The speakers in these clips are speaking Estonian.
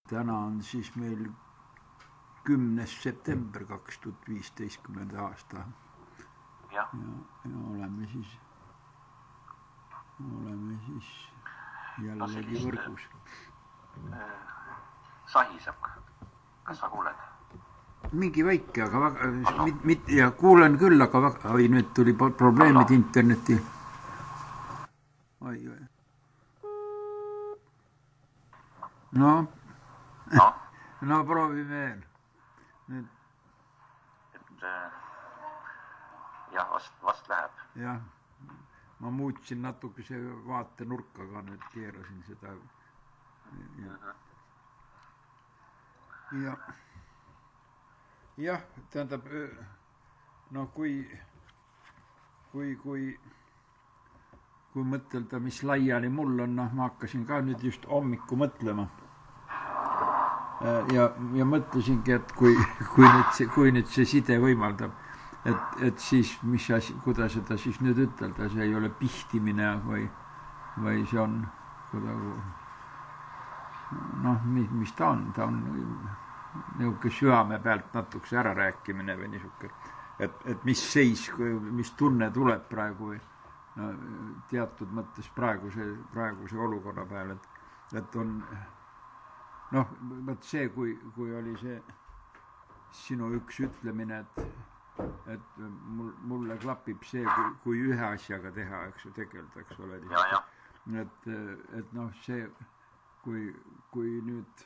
täna on siis meil 10. september 2015. aasta. Ja oleme siis jällegi võrgus. Sahiseb. Kas sa kuuled? Mingi väike, aga ja kuulen küll, aga nüüd tuli probleemid interneti. No proovime veel. Jah, vast läheb. Jah, ma muutsin natukese vaatenurkaga, nüüd keerasin seda. Jah, tähendab, kui mõtelda, mis laiali mul on, ma hakkasin ka nüüd just hommiku mõtlema. Ja mõtlesingi, et kui nüüd see side võimaldab, et siis, kuidas seda siis nüüd ütelda, see ei ole pihtimine või see on kuidagi, mis ta on niisugune süame pealt natukese ära rääkimine või niisugune, et mis seis, mis tunne tuleb praegu või teatud mõttes praeguse olukorra peal, et on see, kui oli see sinu üks ütlemine, et mulle klapib see, kui ühe asjaga teha, eks tegelda, eks ole. Et see, kui nüüd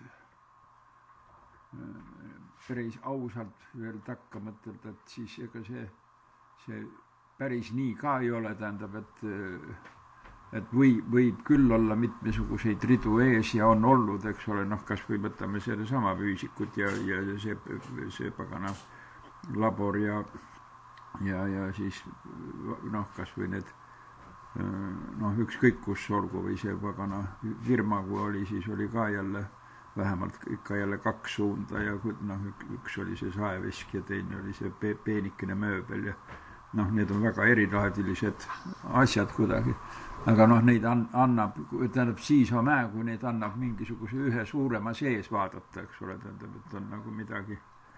päris ausalt veel takka mõtelda, et siis ega see päris nii ka ei ole, tähendab, et võib küll olla mitmesuguseid ridu ees ja on olnud, eks ole, kas või võtame selle sama füüsikut ja see pagana labor ja siis kas või need ükskõik kus olgu või see pagana firma, kui oli, siis oli ka jälle vähemalt ikka jälle kaks suunda ja üks oli see saevesk ja teine oli see peenikene mööbel ja need on väga erilaadilised asjad kuidagi. Aga neid annab, tähendab siis on kui neid annab mingisuguse ühe suurema sees vaadata, eks ole, tähendab, et on nagu midagi,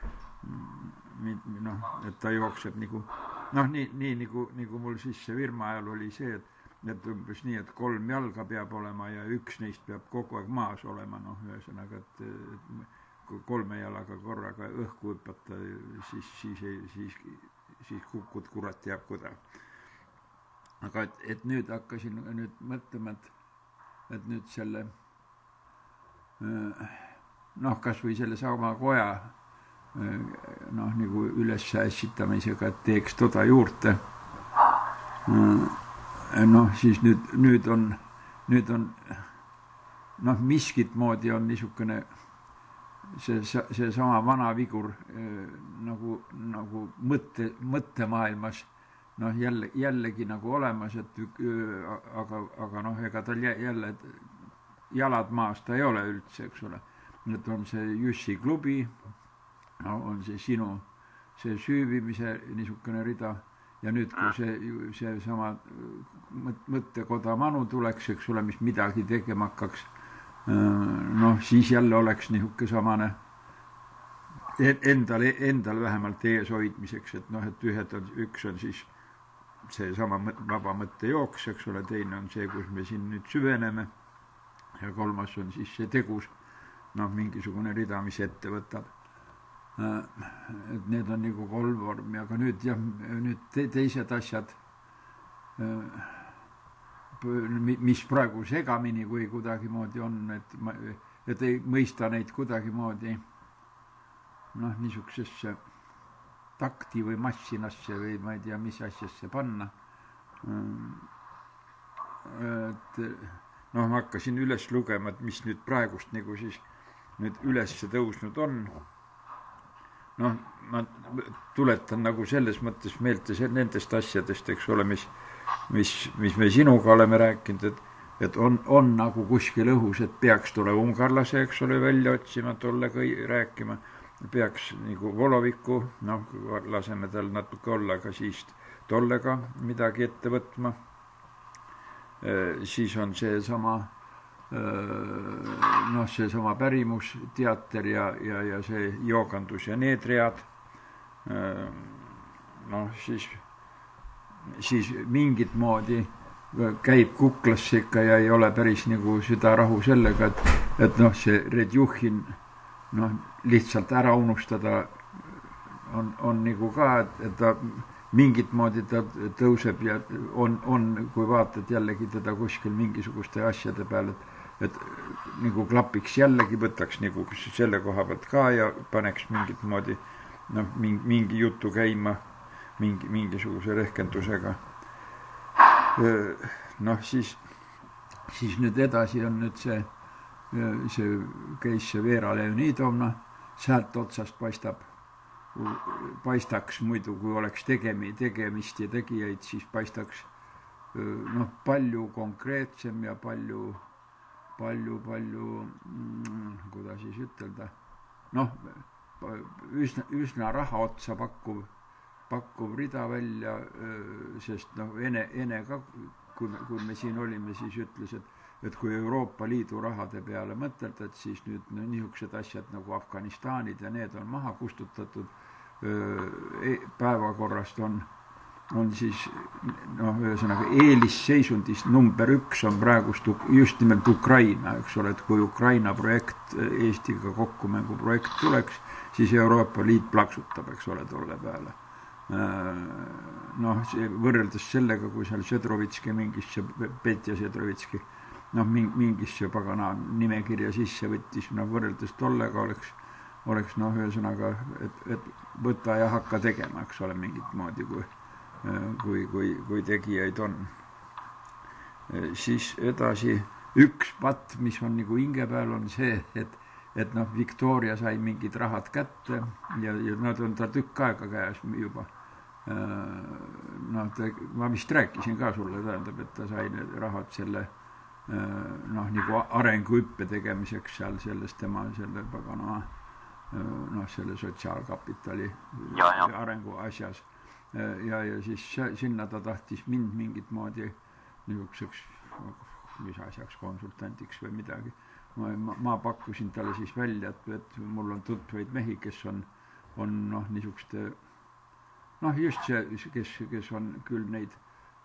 et ta jookseb nii nagu mul siis see firma ajal oli see, et umbes nii, et 3 jalga peab olema ja üks neist peab kogu aeg maas olema, ühesõnaga, et kui 3 jalaga korraga õhku hüpata, siis kukud kurat teab kuda. Aga et nüüd hakkasin mõtlema, et nüüd selle kas või selle sama koja nagu üles ässitamisega, et teeks toda juurde. Siis nüüd on miskit moodi on niisugune see sama vana vigur nagu mõttemaailmas jällegi nagu olemas, aga ega tal jälle jalad maas ta ei ole üldse, eks ole. Nüüd on see Jussi klubi, on see sinu see süüvimise niisugune rida ja nüüd, kui see sama mõttekoda Manu tuleks, eks ole, mis midagi tegema hakkaks, siis jälle oleks niisugune samane endal vähemalt ees hoidmiseks, et üks on siis see sama vaba mõtte jooks, eks ole, teine on see, kus me siin nüüd süveneme ja kolmas on siis see tegus, mingisugune rida, mis ette võtab. Et need on nagu 3 vormi, aga nüüd teised asjad, mis praegu segamini või kuidagimoodi on, et ei mõista neid kuidagimoodi niisugusesse takti või massinasse või ma ei tea, mis asjasse panna. Ma hakkasin üles lugema, et mis nüüd praegust nagu siis nüüd üles tõusnud on. Ma tuletan nagu selles mõttes meelte nendest asjadest, eks ole, mis me sinuga oleme rääkinud, et on nagu kuskil õhus, et peaks tule ungarlase, eks ole, välja otsima, tollega rääkima, peaks nagu Voloviku, laseme tal natuke olla, aga siis tollega midagi ette võtma. Siis on see sama noh, see sama pärimusteater ja see joogandus ja need read, noh, siis mingit moodi käib kuklasse ikka ja ei ole päris nagu seda rahu sellega, et noh, see Redjuhin noh, lihtsalt ära unustada on nagu ka, et ta mingit moodi ta tõuseb ja on, kui vaatad jällegi teda kuskil mingisuguste asjade peal, et nagu klapiks jällegi, võtaks nagu selle koha pealt ka ja paneks mingit moodi noh, mingi jutu käima mingisuguse rehkendusega. Noh, siis nüüd edasi on nüüd see käis see Vera Leonidovna, sealt otsast paistaks muidu, kui oleks tegemist ja tegijaid, siis paistaks noh, palju konkreetsem ja palju kuidas siis ütelda, noh, üsna raha otsa pakkuv rida välja, sest noh, Ene ka, kui me siin olime, siis ütles, et kui Euroopa Liidu rahade peale mõtelda, et siis nüüd no, niisugused asjad nagu Afganistanid ja need on maha kustutatud, päevakorrast on siis noh, ühesõnaga eelisseisundis number 1 on praegust just nimelt Ukraina, eks ole, et kui Ukraina projekt Eestiga kokkumängu projekt tuleks, siis Euroopa Liit plaksutab, eks ole, tolle peale. Noh, võrreldes sellega, kui seal Šedrovitski mingisse, Petja Šedrovitski noh, mingisse pagana nimekirja sisse võttis, noh, võrreldes tollega oleks noh, ühesõnaga, et võta ja hakka tegema, eks ole, mingit moodi, kui tegijaid on. Siis edasi üks patt, mis on nagu hinge peal, on see, et noh, Victoria sai mingid rahad kätte ja nad on ta tükk aega käes juba. Noh, ma vist rääkisin ka sulle, tähendab, et ta sai need rahad selle noh, nagu arenguhüppe tegemiseks seal selles tema selle pagana noh, selle sotsiaalkapitali arengu asjas. Ja siis sinna ta tahtis mind mingit moodi niisuguseks, mis asjaks, konsultandiks või midagi. Ma pakkusin talle siis välja, et mul on tutvaid mehi, kes on noh, niisuguste noh, just see, kes on küll neid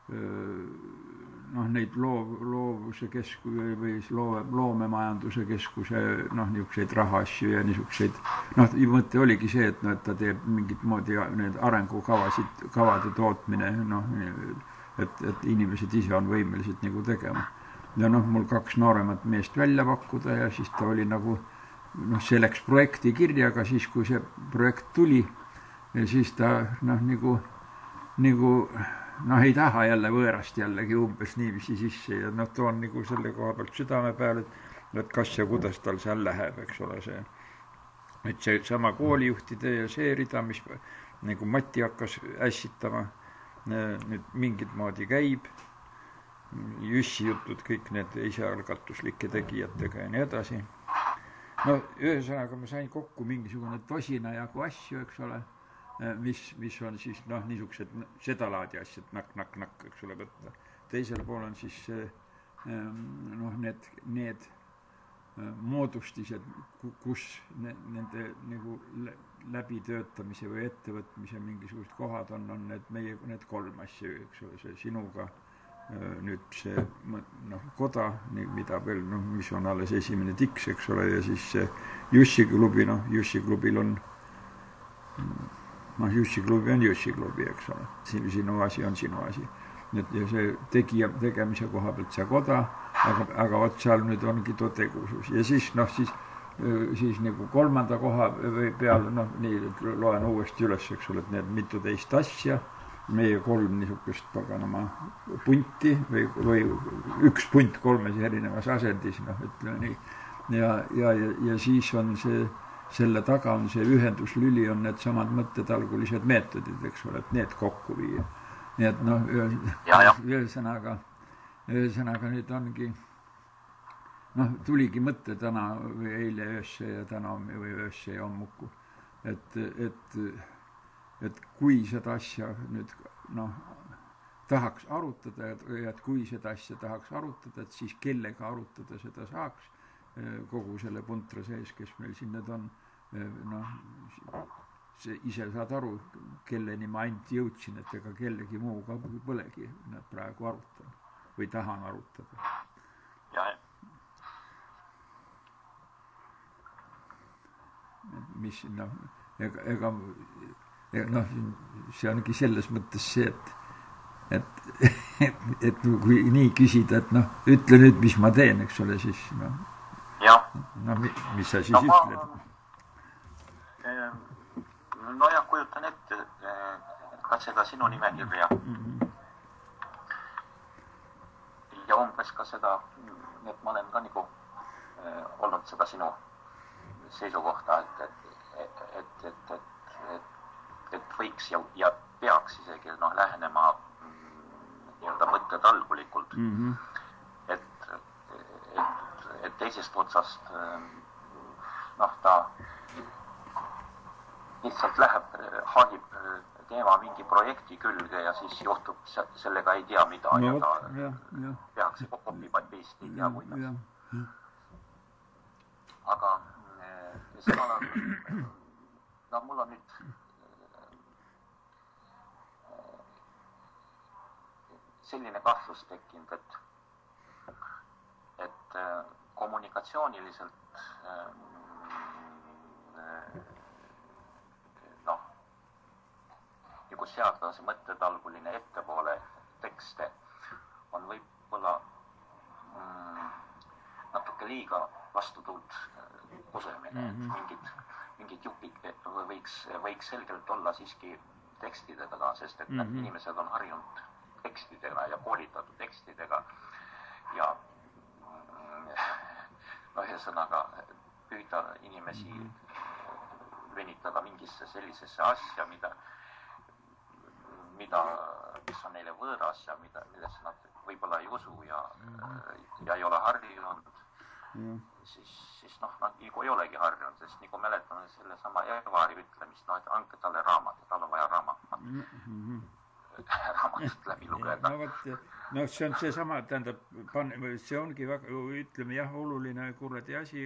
noh, neid loovuse või loomemajanduse keskuse noh, niisuguseid rahaasju ja niisuguseid noh, mõte oligi see, et ta teeb mingit moodi need arengukavade tootmine noh, et inimesed ise on võimelised nagu tegema. Ja noh, mul 2 nooremat meest välja pakkuda ja siis ta oli nagu noh, see läks projekti kirjaga, siis kui see projekt tuli ja siis ta noh, nagu noh, ei taha jälle võõrast jällegi umbes niiviisi sisse ja noh, toon nagu selle koha pealt südame peale, et kas ja kuidas tal seal läheb, eks ole see. Et see sama koolijuhtide ja see rida, mis nagu Mati hakkas ässitama, nüüd mingit moodi käib, Jüssi jutud, kõik need isealgatuslike tegijatega ja nii edasi. No ühesõnaga ma sain kokku mingisugune tosina jagu asju, eks ole, mis on siis noh, niisugused seda laadi asjad, nakk, eks ole, võtta. Teisel pool on siis noh, need moodustised, kus nende nagu läbitöötamise või ettevõtmise mingisugused kohad on need 3 asja, eks ole, see sinuga nüüd see noh, koda, mida veel, noh, mis on alles esimene tiks, eks ole, ja siis see Jussi klubi, noh, Jussi klubil on noh, Jussi klubi on Jussi klubi, eks ole, sinu asi on sinu asi. Ja see tegemise koha pealt see koda, aga võt seal nüüd ongi too tegusus. Ja siis, noh, siis nagu 3. koha peal, noh, nii loen uuesti üles, eks ole, et need mitu teist asja, meie 3 niisugust paganama punti või 1 punt 3 erinevas asendis, noh, ütleme nii. Ja siis on selle taga on see ühenduslüli, on need samad mõttetalgulised meetodid, eks ole, et need kokku viia. Nii et noh, ühesõnaga nüüd ongi, noh, tuligi mõte täna või eile öösse ja täna või öösse ja hommuku, et kui seda asja nüüd noh, tahaks arutada ja et kui seda asja tahaks arutada, et siis kellega arutada seda saaks kogu selle puntra sees, kes meil siin need on. See ise saad aru, kelleni ma ainult jõudsin, et ega kellegi muuga põlegi nad praegu arutan või tahan arutada. Mis ega see ongi selles mõttes see, et kui nii küsida, et ütle nüüd, mis ma teen, eks ole, siis mis sa siis ütled? No ja kujutan ette ka seda sinu nimekirja ja umbes ka seda, et ma olen ka nagu olnud seda sinu seisukohta, et võiks ja peaks isegi lähenema nii-öelda mõtted algulikult. Et teisest otsast ta lihtsalt läheb, haagib teema mingi projekti külge ja siis juhtub sellega ei tea mida ja tehakse copy-paste ei tea kuidas. Aga samal ajal, mul on nüüd selline kahtlus tekkinud, et kommunikatsiooniliselt nagu seada see mõttetalguline ettepoole tekste on võib-olla natuke liiga vastutuult kusemine, mingid jupid võiks selgelt olla siiski tekstidega ka, sest et need inimesed on harjunud tekstidega ja koolitatud tekstidega ja ühesõnaga püüda inimesi venitada mingisse sellisesse asja, mis on neile võõras ja millesse nad võib-olla ei usu ja ei ole harjunud, siis nad nagu ei olegi harjunud, sest nagu mäletame selle sama Evari ütlemist, et andke talle raamat ja tal on vaja raamatut läbi lugeda. See on see sama, tähendab, see ongi väga, ütleme oluline kuradi asi,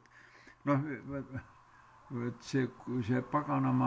et see paganama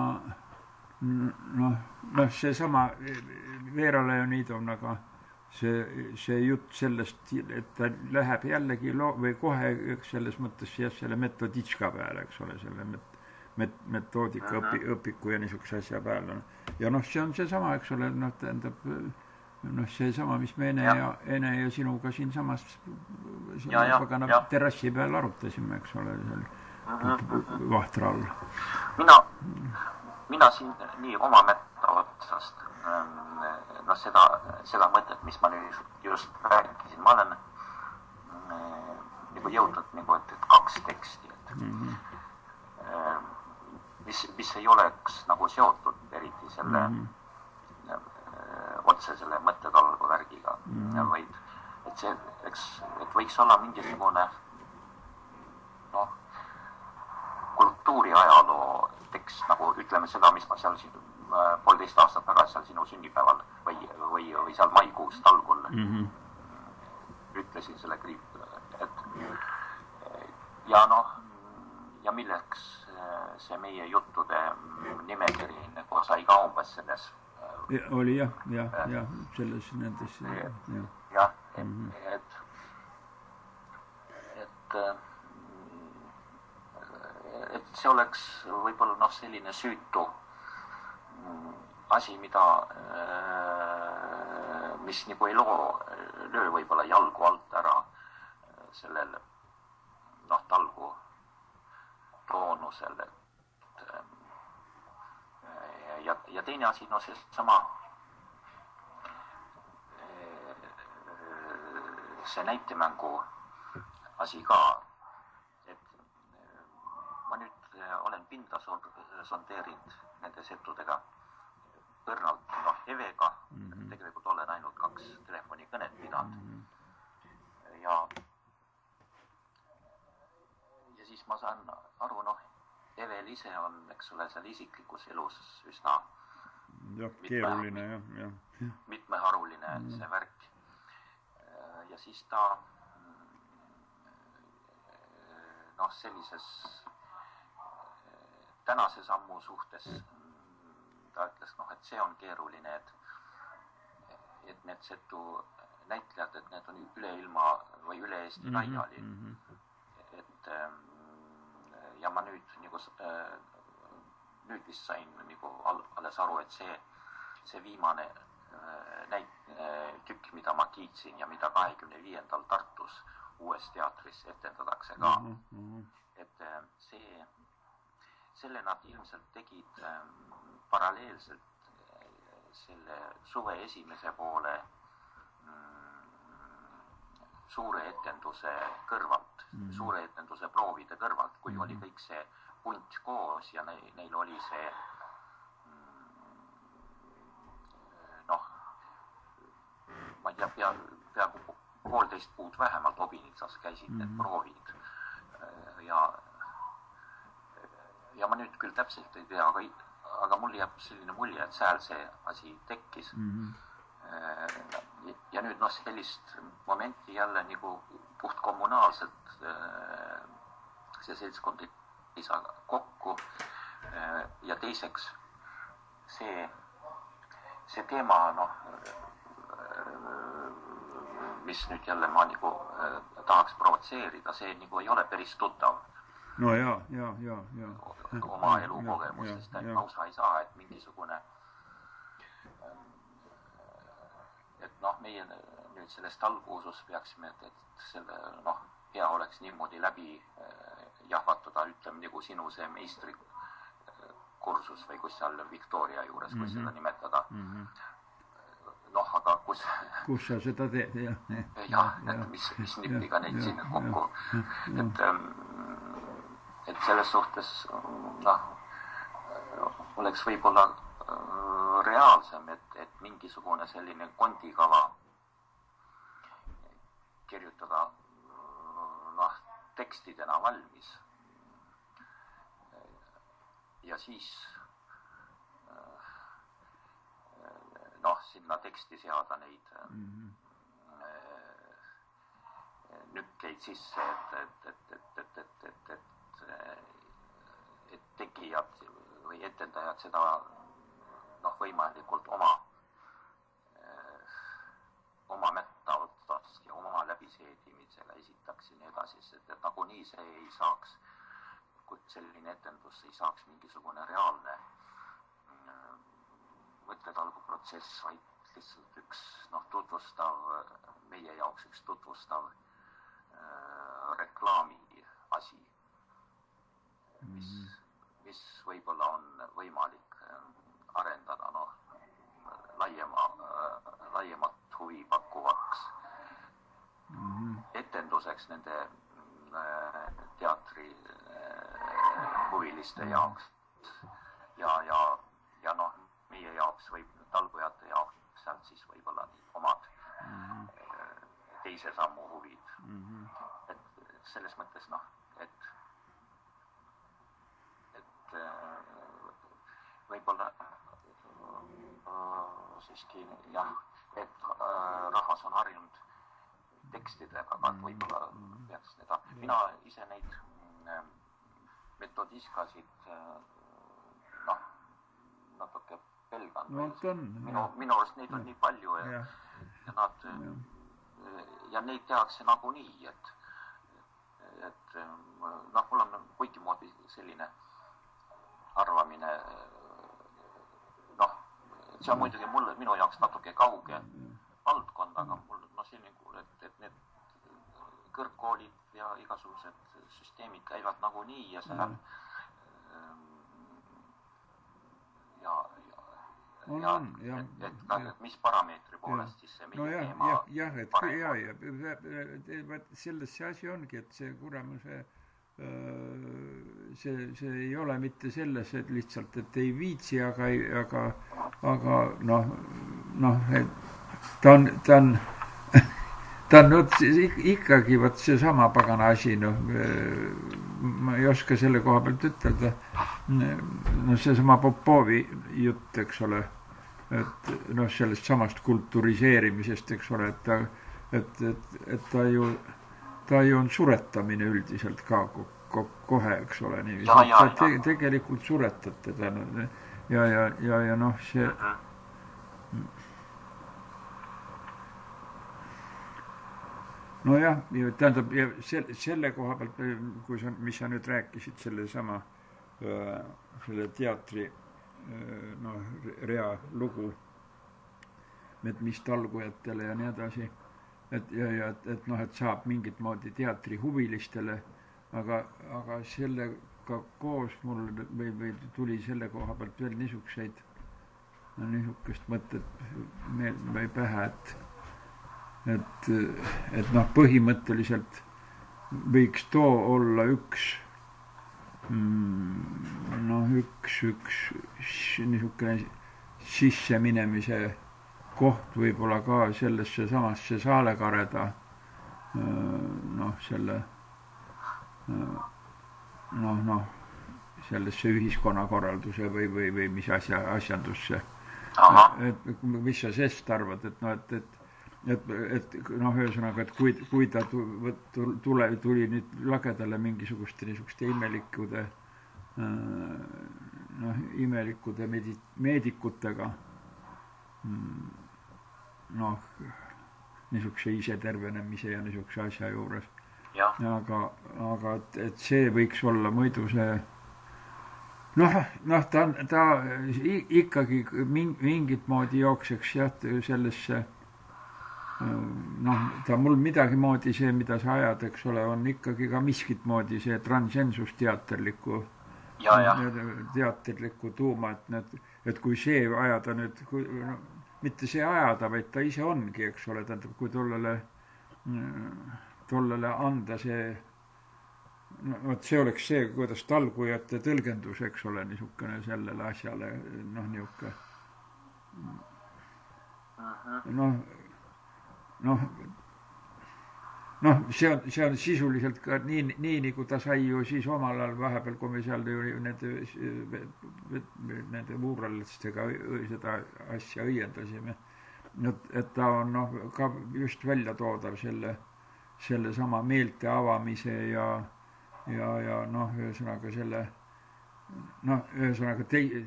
see sama Veera Leonidovna, aga see jutt sellest, et ta läheb jällegi või kohe selles mõttes selle metoditška peale, eks ole, selle metoodika õpiku ja niisuguse asja peale. Ja see on see sama, eks ole, tähendab, see sama, mis me Ene ja sinuga siin samas terrassi peal arutasime, eks ole, vahtra all. Mina siin nii oma mätta otsast seda mõtet, mis ma nüüd just rääkisin, ma olen nagu jõudnud nagu, et 2 teksti, mis ei oleks nagu seotud eriti selle otse selle mõttetalgu värgiga, vaid et võiks olla mingisugune kultuuriajaloo tekst, nagu ütleme seda, mis ma seal 1,5 aastat tagasi seal sinu sünnipäeval või seal maikuust algul ütlesin selle ja milleks see meie juttude nimekiri nagu sai ka umbes selles oli selles nendes et see oleks võib-olla selline süütu asi, mis nagu ei löö võib-olla jalgu alt ära sellel talgu toonusel. Ja teine asi, see sama see näitemängu asi ka, ma nüüd olen pinda sondeerinud nende settudega õrnalt Evega, tegelikult olen ainult 2 telefonikõnet pidanud. Ja siis ma saan aru, Evel ise on, eks ole, seal isiklikus elus üsna keeruline, mitmeharuline see värk. Ja siis ta sellises tänase sammu suhtes ta ütles, et see on keeruline, et need setu näitlejad, et need on üle ilma või üle Eesti laiali. Et ja ma nüüd vist sain alles aru, et see viimane tükk, mida ma kiitsin ja mida 25. Tartus uues teatris etendatakse ka. Et selle nad ilmselt tegid paralleelselt selle suve esimese poole suure etenduse kõrvalt, suure etenduse proovide kõrvalt, kui oli kõik see punt koos ja neil oli see ma ei tea, peaaegu 1,5 kuud vähemalt Obinitsas käisid need proovid ja ma nüüd küll täpselt ei tea, aga mul jääb selline mulje, et seal see asi tekkis. Ja nüüd sellist momenti jälle nagu puht kommunaalselt see seltskond ei saa kokku ja teiseks see teema, mis nüüd jälle ma nagu tahaks provotseerida, see nagu ei ole päris tuttav. No ja. Oma elukogemustest lausa ei saa, et mingisugune et meie nüüd sellest alguusus peaksime, et selle hea oleks niimoodi läbi jahvatada, ütleme nagu sinu see meistrikursus või kus seal Victoria juures, kui seda nimetada. Aga kus sa seda teed, et mis nipiga neid sinna kokku. Et selles suhtes oleks võib-olla reaalsem, et mingisugune selline kondikava kirjutada tekstidena valmis ja siis sinna teksti seada neid nükkeid sisse, et tegijad või etendajad seda võimalikult oma mättavalt ja oma läbiseedimisega esitaks ja nii edasi, et nagunii see ei saaks, kui selline etendus ei saaks mingisugune reaalne mõtletalguprotsess, vaid lihtsalt üks tutvustav, meie jaoks üks tutvustav reklaami asi, mis võib-olla on võimalik arendada laiemat huvi pakkuvaks etenduseks nende teatri huviliste jaoks ja meie jaoks või talgujate jaoks sealt siis võib-olla omad teise sammu huvid. Et selles mõttes et võib-olla siiski et rahvas on harjunud tekstidega, aga võib-olla peaks seda. Mina ise neid metodiskasid natuke pelgan. Minu arust neid on nii palju ja neid tehakse nagunii, et mul on kuigimoodi selline arvamine, see on muidugi minu jaoks natuke kauge valdkond, aga mul selline, et need kõrgkoolid ja igasugused süsteemid käivad nagunii ja seal et mis parameetri poolest siis see meie teema selles see asi ongi, et see kuramuse see ei ole mitte selles, et lihtsalt, et ei viitsi, aga ta on ikkagi seesama pagana asi, ma ei oska selle koha pealt ütelda, seesama Popovi jutt, eks ole, noh, sellest samast kulturiseerimisest, eks ole, et ta ju on suretamine üldiselt ka kohe, eks ole, niiviisi. Tegelikult suretad teda ja noh, see nojah, tähendab, ja selle koha pealt, mis sa nüüd rääkisid, selle teatri rea lugu, et mis talgujatele ja nii edasi, et noh, et saab mingit moodi teatrihuvilistele, aga sellega koos mul või tuli selle koha pealt veel niisugust mõtet või pähe, et noh, põhimõtteliselt võiks too olla üks niisugune sisseminemise koht võib-olla ka sellesse samasse Saalekareda sellesse ühiskonnakorralduse või mis asjandusse. Et mis sa sest arvad, et noh, ühesõnaga, et kui ta tuli nüüd lagedale mingisuguste niisuguste imelikude meedikutega, noh, niisuguse isetervenemise ja niisuguse asja juures. Aga et see võiks olla muidu see noh, ta ikkagi mingit moodi jookseks sellesse noh, ta mul midagi moodi see, mida sa ajad, eks ole, on ikkagi ka miskit moodi see transensus teaterliku tuuma, et kui see ajada nüüd, mitte see ajada, vaid ta ise ongi, eks ole, tähendab, kui tollele anda see, vot see oleks see, kuidas talgujate tõlgendus, eks ole, niisugune sellele asjale, noh, niisugune see on sisuliselt ka nii nagu ta sai ju siis omal ajal vahepeal, kui me seal nende muuralistega seda asja õiendasime, et ta on noh, ka just välja toodav selle sama meelte avamise ja noh, ühesõnaga selle noh, ühesõnaga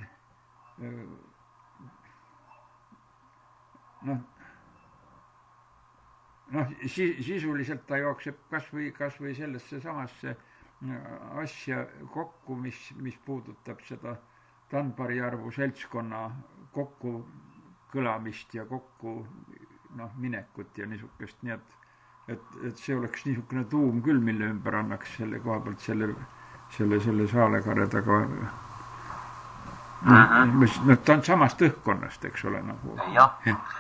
sisuliselt ta jookseb kas või sellesse samasse asja kokku, mis puudutab seda Tanbari-Arvu seltskonna kokku kõlamist ja kokku noh, minekut ja niisugust, nii et see oleks niisugune tuum küll, mille ümber annaks selle koha pealt selle Saalekaretaga ta on samast õhkkonnast, eks ole, nagu jah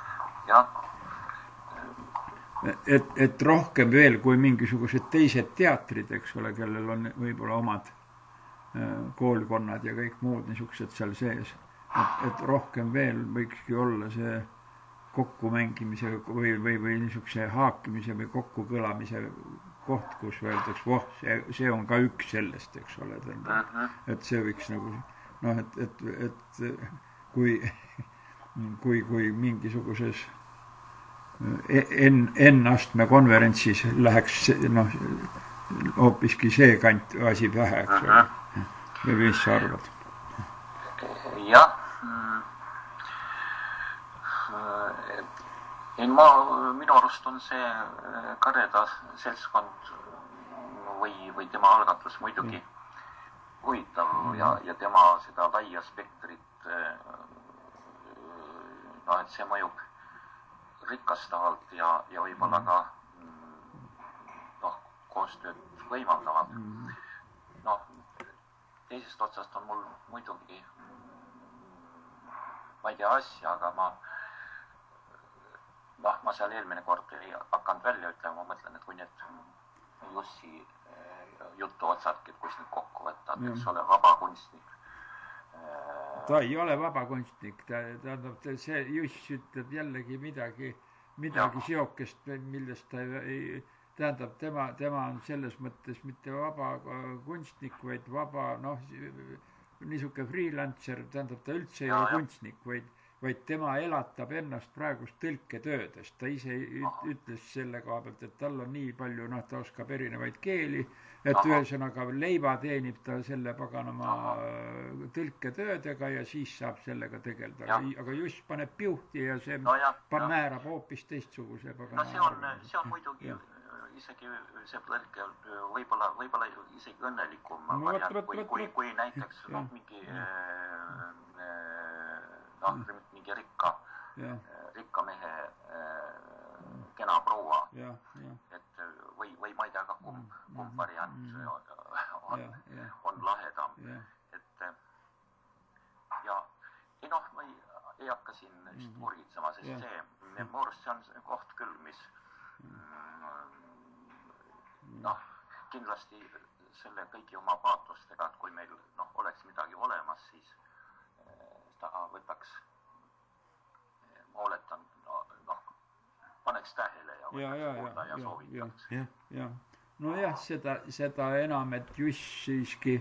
et rohkem veel kui mingisugused teised teatrid, eks ole, kellel on võib-olla omad koolkonnad ja kõik muud niisugused seal sees, et rohkem veel võikski olla see kokkumängimise või niisuguse haakimise või kokkukõlamise koht, kus öeldaks, see on ka üks sellest, eks ole, et see võiks nagu noh, et kui mingisuguses N-astme konverentsis läheks noh, hoopiski see kant asi pähe, eks ole. Või mis sa arvad? Jah. Minu arust on see Kareda seltskond või tema algatus muidugi huvitav ja tema seda laia spektrit et see mõjub rikastavalt ja võib-olla ka koostööd võimaldavalt. Teisest otsast on mul muidugi ma ei tea asja, aga ma seal eelmine kord ei hakanud välja ütlema, ma mõtlen, et kui need Jussi juttu otsadki, et kus nüüd kokku võtta, eks ole, vaba kunstnik. Ta ei ole vaba kunstnik, tähendab, see Juss ütleb jällegi midagi seokest, millest ta ei, tähendab, tema on selles mõttes mitte vaba kunstnik, vaid vaba, niisugune freelancer, tähendab, ta üldse ei ole kunstnik, vaid tema elatab ennast praegust tõlketöödest. Ta ise ütles selle koha pealt, et tal on nii palju, ta oskab erinevaid keeli, et ühesõnaga leiva teenib ta selle paganama tõlketöödega ja siis saab sellega tegeleda. Aga just paneb piuhti ja see määrab hoopis teistsuguse paganama. See on muidugi isegi see tõlke võib-olla isegi õnnelikum variant, kui näiteks mingi mingi rikka mehe kena proua, et või ma ei tea ka kumb variant on lahedam, et ja ma ei hakka siin just urgitsema, sest see muurust see on koht küll, mis kindlasti selle kõigi oma paatostega, et kui meil oleks midagi olemas, siis ta võtaks, ma oletan, paneks tähele ja võtaks kuulda ja soovitaks. Nojah, seda enam, et Juss siiski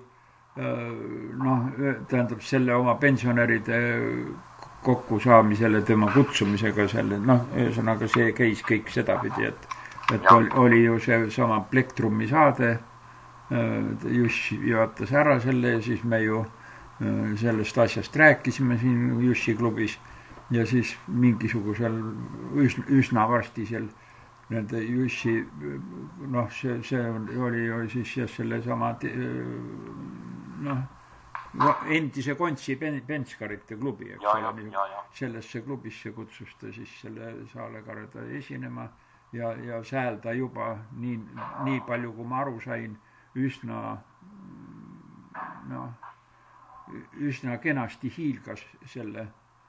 tähendab selle oma pensionäride kokkusaamisele tema kutsumisega selle, ühesõnaga see käis kõik sedapidi, et oli ju see sama Plektrumi saade, Juss juhatas ära selle ja siis me ju sellest asjast rääkisime siin Jussi klubis ja siis mingisugusel üsna varsti seal nende Jussi, see oli ju siis selle sama endise Kontsi Penskarite klubi, eks ole, sellesse klubisse kutsus ta siis selle Saale-Kareda esinema ja seal ta juba nii palju, kui ma aru sain, üsna kenasti hiilgas selle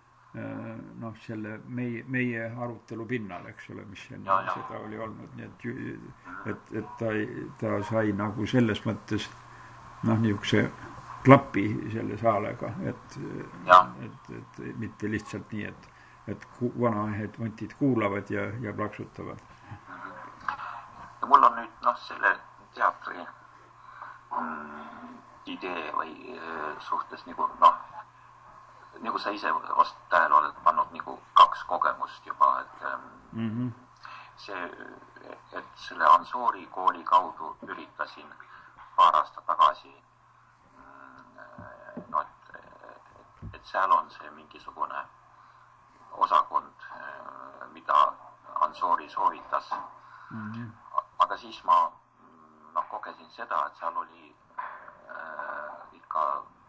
meie arutelu pinnal, eks ole, mis seda oli olnud, nii et ta sai nagu selles mõttes niisuguse klapi selle Saalega, et mitte lihtsalt nii, et vanamehed vuntid kuulavad ja plaksutavad. Mul on nüüd selle teatri idee või suhtes nagu sa ise vast tähele oled pannud nagu 2 kogemust juba, et selle Ansoori kooli kaudu üritasin paar aastat tagasi, et seal on see mingisugune osakond, mida Ansoori soovitas. Aga siis ma kogesin seda, et seal oli ikka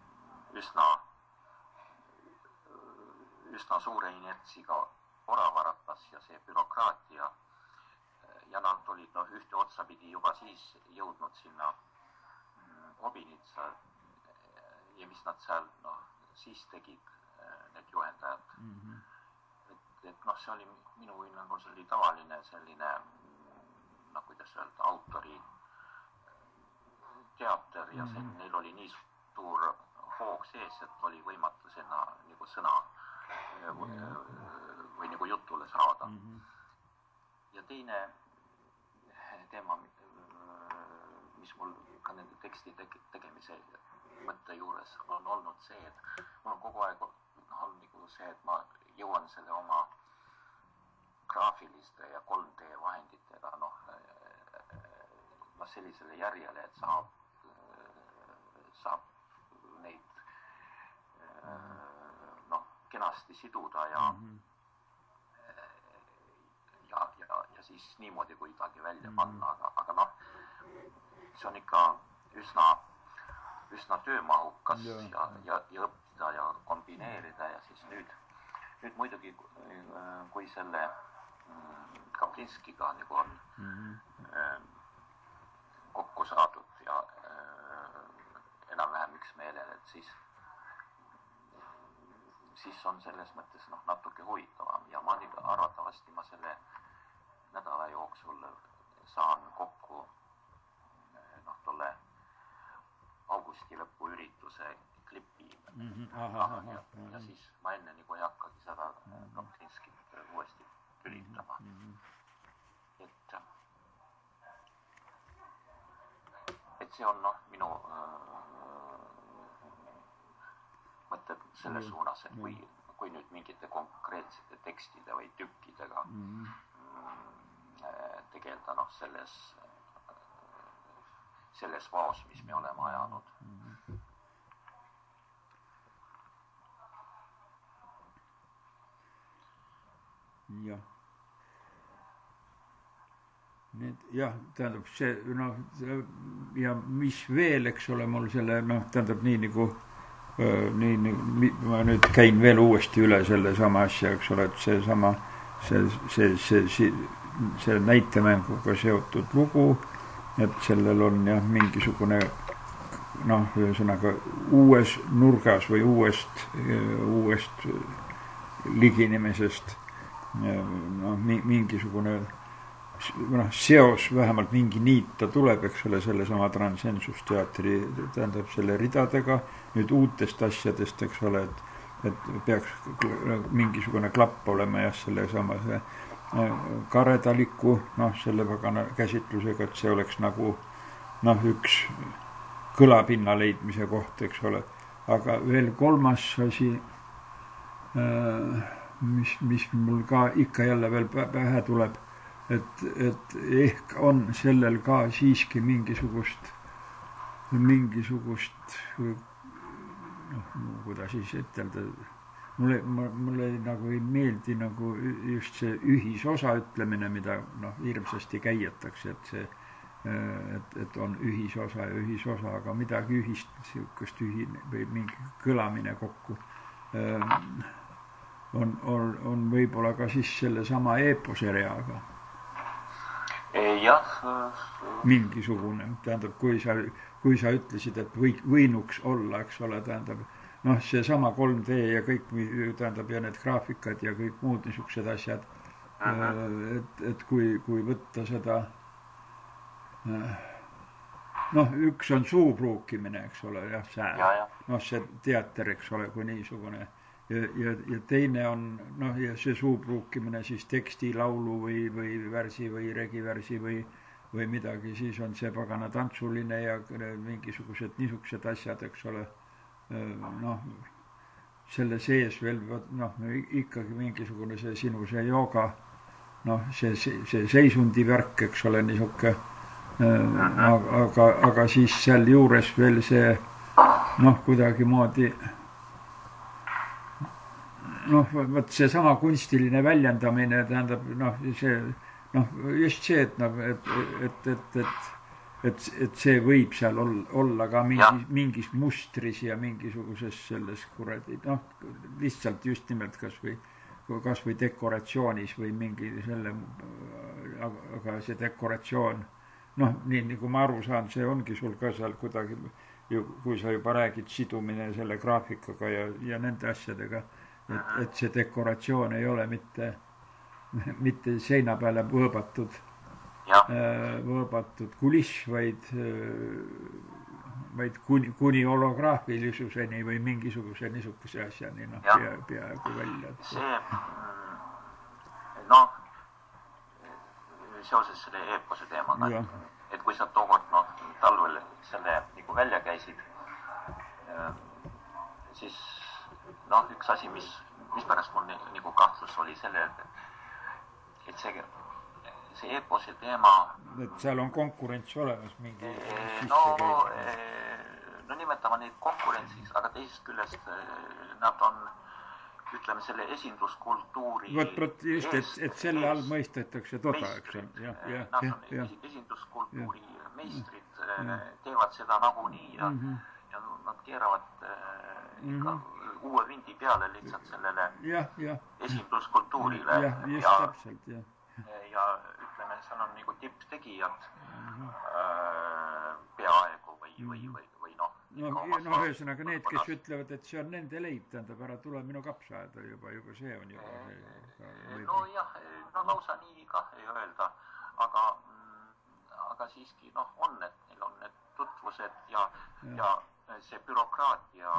üsna suure inertsiga oravaratas ja see bürokraatia ja nad olid ühte otsapidi juba siis jõudnud sinna Obinitsa ja mis nad seal siis tegid, need juhendajad. Et see oli minu hinnangul, see oli tavaline selline, kuidas öelda, autori teater ja neil oli nii suur hoog sees, et oli võimatu sinna nagu sõna või nagu jutule saada. Ja teine teema, mis mul ka nende teksti tegemise mõtte juures on olnud see, et mul on kogu aeg olnud nagu see, et ma jõuan selle oma graafiliste ja 3D vahenditega sellisele järjele, et saab neid kenasti siduda ja siis niimoodi kuidagi välja panna, aga see on ikka üsna töömahukas ja õppida ja kombineerida ja siis nüüd muidugi, kui selle Kaplinskiga nagu on kokku saadud ja enam-vähem üksmeelel, et siis on selles mõttes natuke huvitavam ja ma nüüd arvatavasti ma selle nädala jooksul saan kokku tolle augusti lõpu ürituse klipi ja siis ma enne nagu ei hakkagi seda Kaplinskit uuesti üritama. Et see on minu mõtted selles suunas, et kui nüüd mingite konkreetsete tekstide või tükkidega tegeleda noh, selles vaos, mis me oleme ajanud. Jah. Jah, tähendab see, noh, ja mis veel, eks ole, mul selle, noh, tähendab nii nagu ma nüüd käin veel uuesti üle selle sama asja, eks ole, et see näitemänguga seotud lugu, et sellel on jah mingisugune noh, ühesõnaga uues nurgas või uuest liginemisest noh, mingisugune seos, vähemalt mingi niit ta tuleb, eks ole, selle sama Transensusteatri, tähendab selle ridadega, nüüd uutest asjadest, eks ole, et peaks mingisugune klapp olema jah, selle sama karedaliku, noh, selle pagana käsitlusega, et see oleks nagu noh, üks kõlapinna leidmise koht, eks ole. Aga veel kolmas asi, mis mul ka ikka jälle veel pähe tuleb, et ehk on sellel ka siiski mingisugust noh, kuidas siis ütelda, mulle nagu ei meeldi nagu just see ühisosa ütlemine, mida noh, hirmsasti käiatakse, et see et on ühisosa ja ühisosa, aga midagi ühist, niisugust ühine või mingi kõlamine kokku on võib-olla ka siis selle sama eeposereaga. Jah. Mingisugune, tähendab, kui sa ütlesid, et võinuks olla, eks ole, tähendab, noh, see sama 3D ja kõik, tähendab, ja need graafikad ja kõik muud niisugused asjad, et kui võtta seda, noh, üks on suupruukimine, eks ole, jah, noh, see teater, eks ole, kui niisugune, ja teine on, noh, ja see suupruukimine siis teksti, laulu või värsi või regivärsi või midagi, siis on see pagana tantsuline ja mingisugused niisugused asjad, eks ole, noh, selle sees veel, noh, ikkagi mingisugune see sinu see jooga, noh, see seisundi värk, eks ole, niisuke, aga siis seal juures veel see, noh, kuidagi moodi, noh, võt see sama kunstiline väljendamine, tähendab, noh, see, noh, just see, et noh, et see võib seal olla ka mingis mustris ja mingisuguses selles kuradi, noh, lihtsalt just nimelt kas või dekoratsioonis või mingi selle, aga see dekoratsioon, noh, nii nagu ma aru saan, see ongi sul ka seal kuidagi, kui sa juba räägid sidumine selle graafikaga ja nende asjadega, et see dekoratsioon ei ole mitte seina peale võõbatud kuliss, vaid kuni holograafilisuseni või mingisuguse niisuguse asjani, noh, peaaegu välja. See, noh, seoses selle eepose teemaga, et kui sa tookord, noh, talvel selle nagu välja käisid, siis noh, üks asi, mis pärast mul nagu kahtlus oli selle, et see eepose teema... Et seal on konkurents olemas mingi... No nimetama neid konkurentsiks, aga teisest küljest nad on, ütleme, selle esinduskultuuri... Vot just, et selle all mõistetakse toda, eks on. Nad on esinduskultuuri meistrid, teevad seda nagunii ja nad keeravad ikka uue vindi peale lihtsalt sellele esinduskultuurile. Just täpselt, jah. Ja ütleme, seal on nagu tipptegijad peaaegu või noh. No ühesõnaga need, kes ütlevad, et see on nende leib, tähendab, ära tule minu kapsaeda juba see on juba. No jah, no lausa nii kah ei öelda, aga siiski noh on, et neil on need tutvused ja see bürokraatia,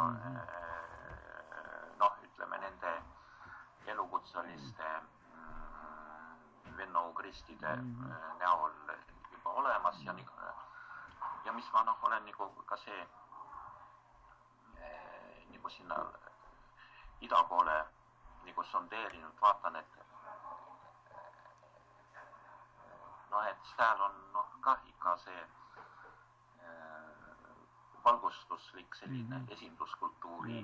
noh, ütleme nende elukutsaliste venno-kristide näol juba olemas ja mis ma noh olen nagu ka see nagu sinna ida poole nagu sondeerinud, vaatan, et et seal on kah ikka see valgustuslik selline esinduskultuuri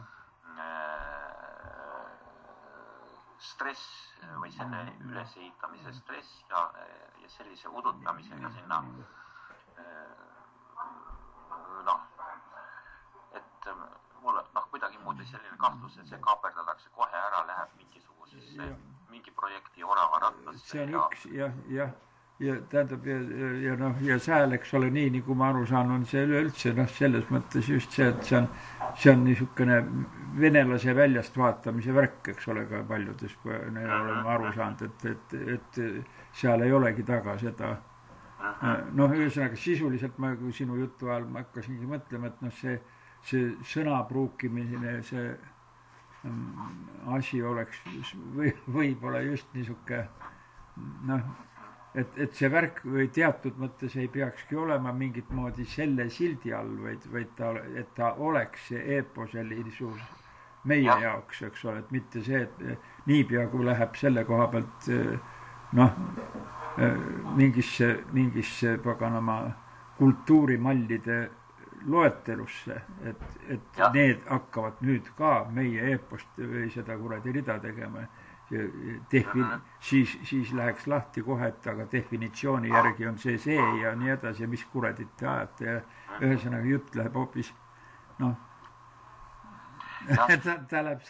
stress või selle ülesehitamise stress ja sellise udutamisega sinna et mulle kuidagi muudi selline kahtlus, et see kaaperdatakse kohe ära, läheb mingi projekti oravarattasse. See on üks, jah. Ja tähendab, ja sääl, eks ole, nii nagu ma aru saan, on see üleüldse, selles mõttes just see, et see on niisugune venelase väljast vaatamise värk, eks ole, ka paljudes oleme aru saanud, et seal ei olegi taga seda. Ühesõnaga, sisuliselt ma sinu jutu ajal ma hakkasingi mõtlema, et see sõnapruukimine, see asi oleks võib-olla just niisugune, et see värk või teatud mõttes ei peakski olema mingit moodi selle sildi all, vaid ta oleks see eeposelisus meie jaoks, eks ole, et mitte see, et niipea kui läheb selle koha pealt mingisse paganama kultuurimallide loetelusse, et need hakkavad nüüd ka meie eepost või seda kuradi rida tegema. Siis läheks lahti kohe, et aga definitsiooni järgi on see ja nii edasi ja mis kuradit te ajate ja ühesõnaga jutt läheb hoopis ta läheb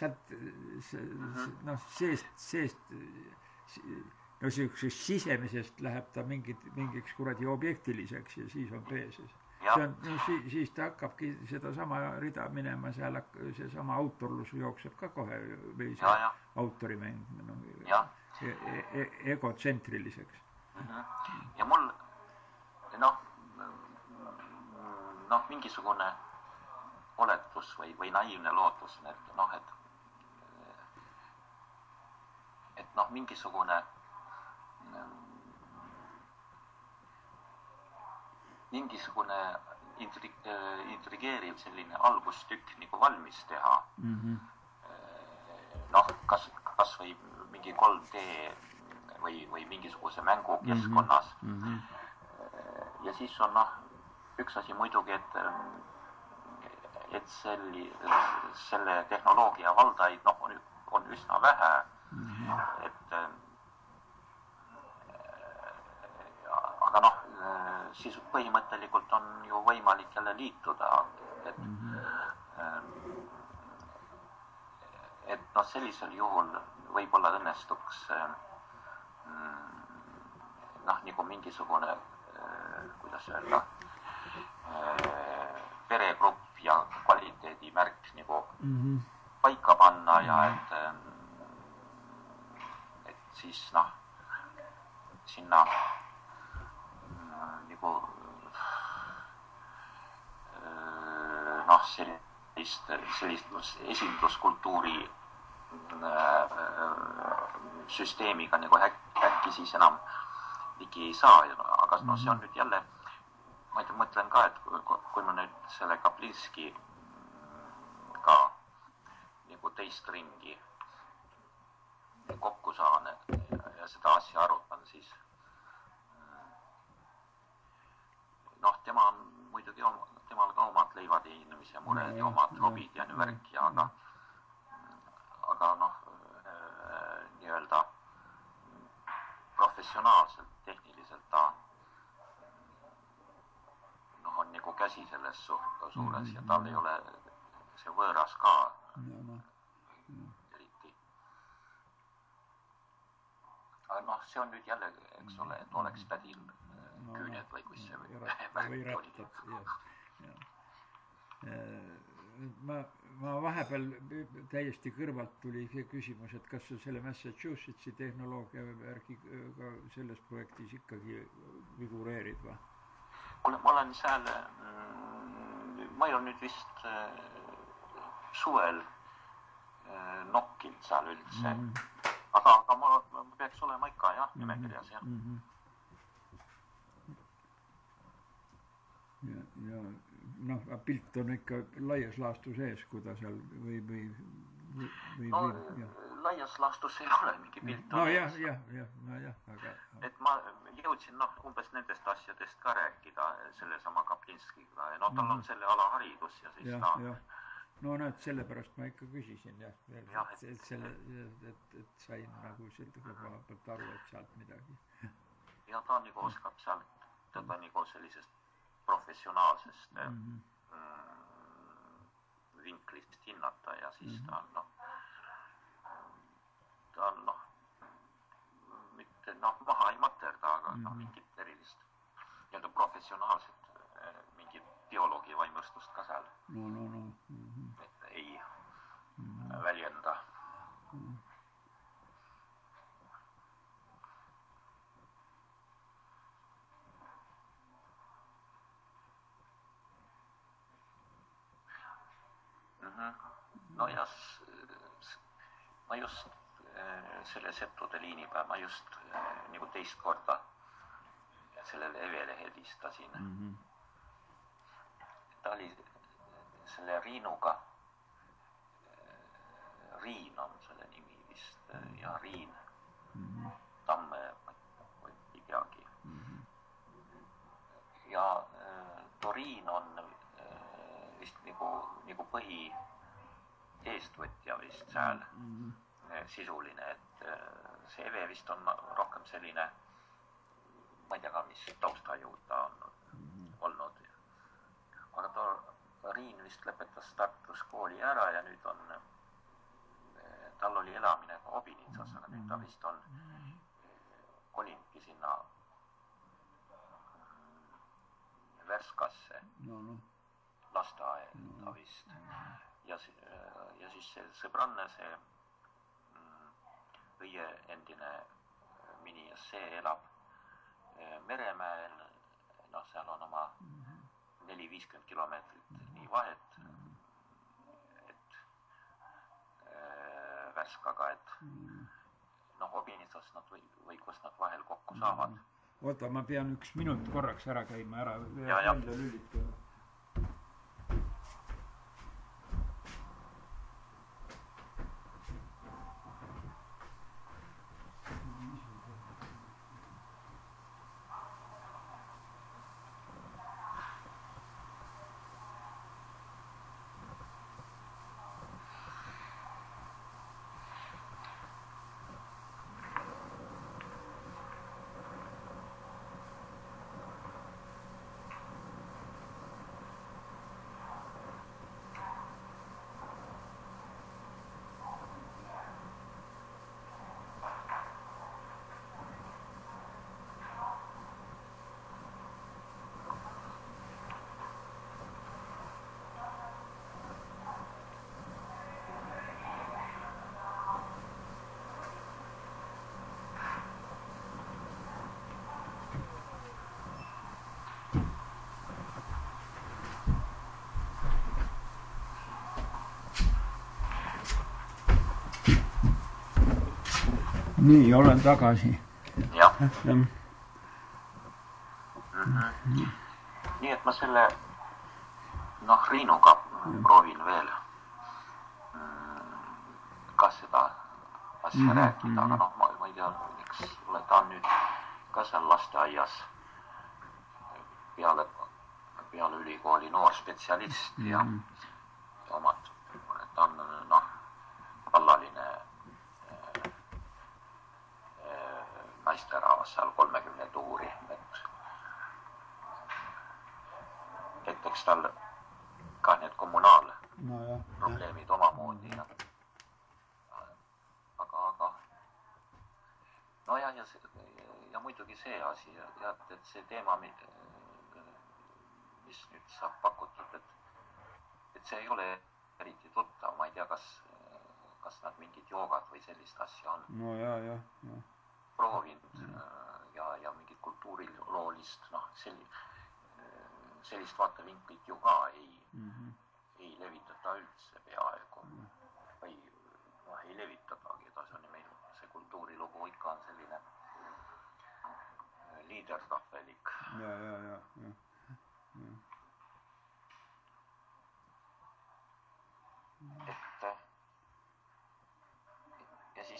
seest niisugusest sisemisest läheb ta mingiks kuradi objektiliseks ja siis on peeses. Siis ta hakkabki seda sama rida minema, seal see sama autorlus jookseb ka kohe või see autorimäng egotsentriliseks. Ja mul mingisugune oletus või naiivne lootus, et mingisugune intrigeeriv selline algustükk nagu valmis teha. Kas või mingi 3D või mingisuguse mängu keskkonnas. Ja siis on üks asi muidugi, et selle tehnoloogia valdajaid on üsna vähe, aga siis põhimõttelikult on ju võimalik jälle liituda, et sellisel juhul võib-olla õnnestuks nagu mingisugune, kuidas öelda, veregrupp ja kvaliteedimärk nagu paika panna ja et siis sinna nagu sellist esinduskultuuri süsteemiga nagu äkki siis enam ligi ei saa, aga see on nüüd jälle, ma mõtlen ka, et kui ma nüüd selle Kaplinski ka nagu teist ringi kokku saan ja seda asja arutan, siis tema on muidugi temal ka omad leivad inimese mured ja omad hobid ja värki, aga nii-öelda professionaalselt, tehniliselt ta on nagu käsi selles suures ja tal ei ole see võõras ka eriti. Aga see on nüüd jälle, eks ole, et oleks pädil küüned või kus see või rattad. Ma vahepeal täiesti kõrvalt tuli see küsimus, et kas sa selle Massachusettsi tehnoloogia värgiga selles projektis ikkagi figureerid või? Kuule, ma olen seal, ma ei ole nüüd vist suvel nokkinud seal üldse, aga ma peaks olema ikka nimekirjas, jah. Ja pilt on ikka laias laastus ees, kui ta seal või laias laastus ei ole mingi pilt. No jah, aga... Et ma jõudsin umbes nendest asjadest ka rääkida sellesama Kaplinskiga. No tal on selle ala haridus ja siis No näed, sellepärast ma ikka küsisin et sain nagu selle koha pealt aru, et sealt midagi. Ja ta nagu oskab sealt teda nagu sellisest professionaalsest vinklist hinnata ja siis ta on mitte maha ei materda, aga mingit erilist nii-öelda professionaalset mingit bioloogi vaimustust ka seal. Et ei väljenda. No ja ma just selle Septude liinipäev, ma just nagu teist korda sellele Evele helistasin. Ta oli selle Riinuga, Riin on selle nimi vist ja Riin Tamme ei teagi. Ja Toriin on vist nagu põhi eestvõtja vist seal sisuline, et see Eve vist on rohkem selline, ma ei tea ka, mis taustajõud ta on olnud. Aga Riin vist lõpetas Tartus kooli ära ja nüüd on, tal oli elamine ka Obinitsas, aga nüüd ta vist on kolinudki sinna Värskasse lasteaeda vist. Ja siis see sõbranne, see õie endine mini ja see elab Meremäel, seal on oma 4-50 kilomeetrit nii vahet, et Värskaga, et Obinitsas nad või kus nad vahel kokku saavad. Oota, ma pean 1 minut korraks ära käima, ära välja lülitada. Nii, olen tagasi. Jah. Nii, et ma selle Riinuga proovin veel ka seda asja rääkida, aga ma ei tea, miks ta on nüüd ka seal lasteaias peale ülikooli noor spetsialist ja omad, ta on vallaline naisterahvas seal 30 tuuri, et eks tal ka need kommunaalprobleemid omamoodi. Aga ja muidugi see asi, et see teema, mis nüüd saab pakutud, et see ei ole eriti tuttav, ma ei tea, kas nad mingid joogad või sellist asja on. No jah. Proovinud ja mingit kultuuriloolist, sellist vaatevinklit ju ka ei levitata üldse peaaegu. Või ei levitadagi, edasi meil see kultuurilugu ikka on selline liidertahvelik. Ja.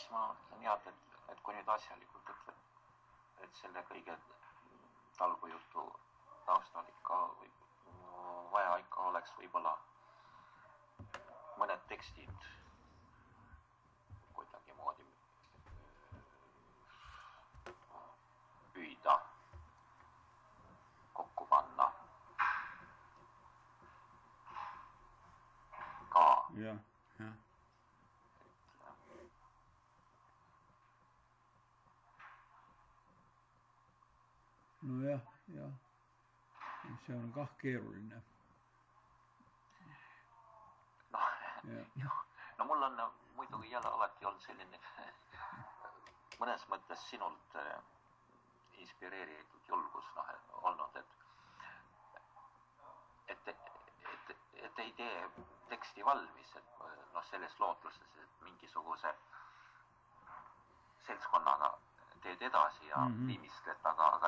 siis ma ütlen jah, et kui nüüd asjalikult ütled, et selle kõige talgujutu taustal ikka vaja ikka oleks võib-olla mõned tekstid kuidagi moodi püüda kokku panna ka. Jah. No jah. See on kah keeruline. No mul on muidugi jälle alati olnud selline mõnes mõttes sinult inspireeritud julgus olnud, et ei tee teksti valmis, et selles lootluses, et mingisuguse seltskonnaga teed edasi ja viimistled, aga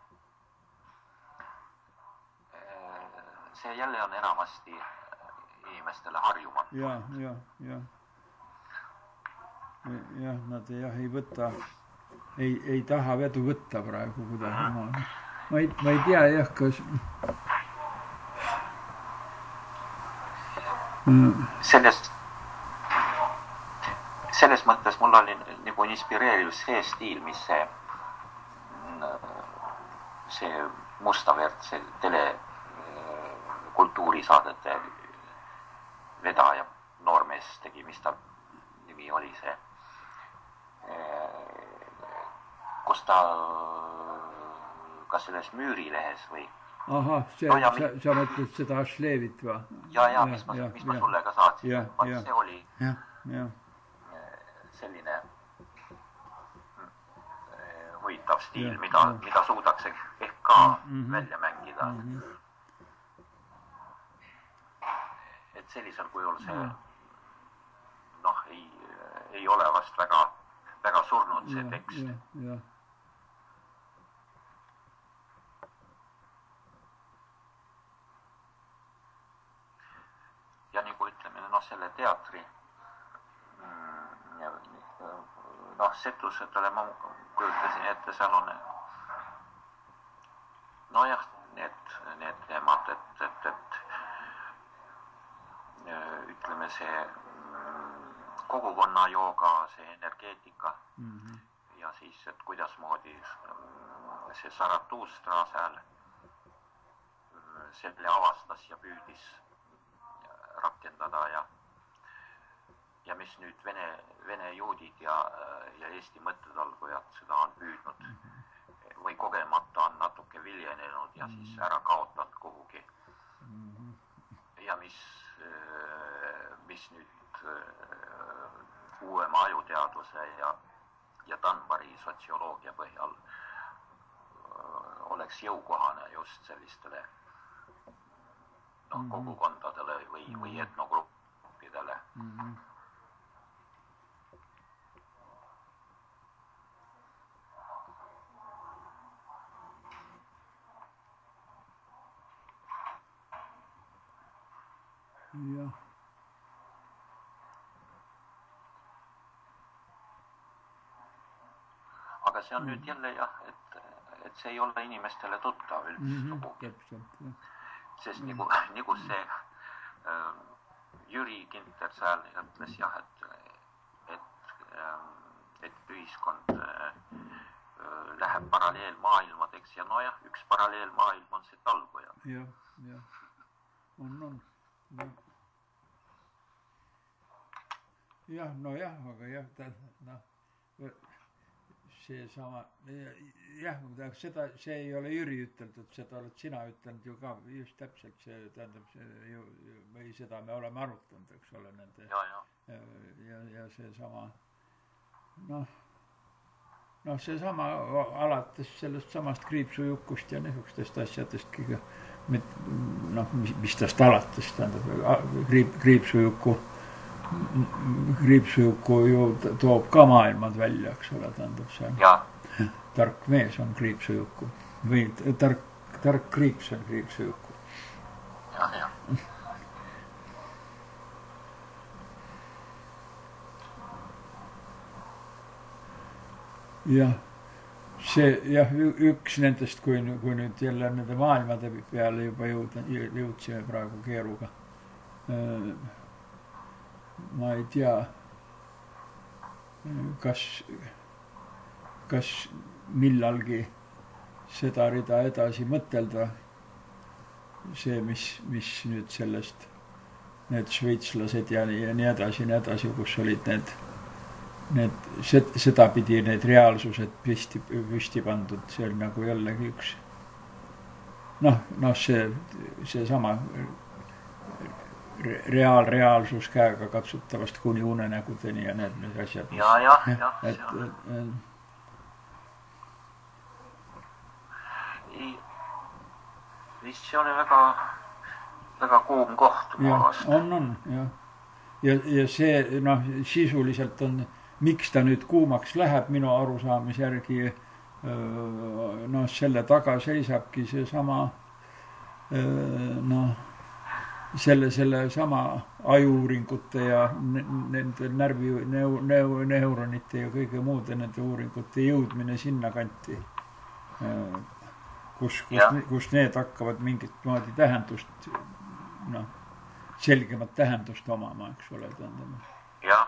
see jälle on enamasti inimestele harjumatu. Jah, nad ei võtta, ei taha vedu võtta praegu kuidagi. Ma ei tea jah, kas selles mõttes mul oli nagu inspireeriv see stiil, mis see Mustavert, see telekultuurisaadete vedaja, noormees tegi, mis ta nimi oli see, kus ta kas selles Müürilehes või ahah, sa mõtled seda Ašlevit või? Mis ma sulle ka saatsin. See oli selline huvitav stiil, mida suudaks ehk ka välja mängida. Et sellisel kujul see ei ole vast väga surnud see tekst. Ja nagu ütleme, selle teatri setusetele ma kujutasin ette, seal on need teemad, et ütleme see kogukonna jooga, see energeetika ja siis, et kuidasmoodi see Zarathustra seal selle avastas ja püüdis rakendada ja mis nüüd vene juudid ja Eesti mõttetalgujad seda on püüdnud või kogemata on natuke viljenenud ja siis ära kaotanud kuhugi. Ja mis nüüd uuema ajuteaduse ja Danbari sotsioloogia põhjal oleks jõukohane just sellistele kogukondadele või etnogruppidele. Jah. Aga see on nüüd jälle et see ei ole inimestele tuttav üldse. Sest nagu see Jüri Ginter seal ütles jah, et ühiskond läheb paralleelmaailmadeks ja üks paralleelmaailm on see talguja. Jah. On. Jah, aga see sama, see ei ole Jüri üteldud, seda oled sina ütelnud ju ka, just täpselt see, tähendab, või seda me oleme arutanud, eks ole, nende ja see sama, see sama alates sellest samast kriipsujukust ja niisugustest asjadestki, mis tast alates, tähendab, kriipsujuku ju toob ka maailmad välja, eks ole, tähendab see. Tark mees on kriipsujuku või tark kriips on kriipsujuku. Ja. jah, see jah, üks nendest, kui nüüd jälle nende maailmade peale juba jõudsime praegu keeruga. Ma ei tea, kas millalgi seda rida edasi mõtelda, see, mis nüüd sellest, need šveitslased ja nii edasi, kus olid sedapidi need reaalsused püsti pandud, see on nagu jällegi üks see sama reaalsus käega katsutavast kuni unenägudeni ja need asjad. See oli väga kuum koht maast. On, jah. Ja see, sisuliselt on, miks ta nüüd kuumaks läheb minu arusaamise järgi, selle taga seisabki see sama, selle sama ajuuringute ja nende neuronite ja kõige muude nende uuringute jõudmine sinna kanti, kus need hakkavad mingit moodi tähendust, selgemat tähendust omama, eks ole, tähendab. Jah.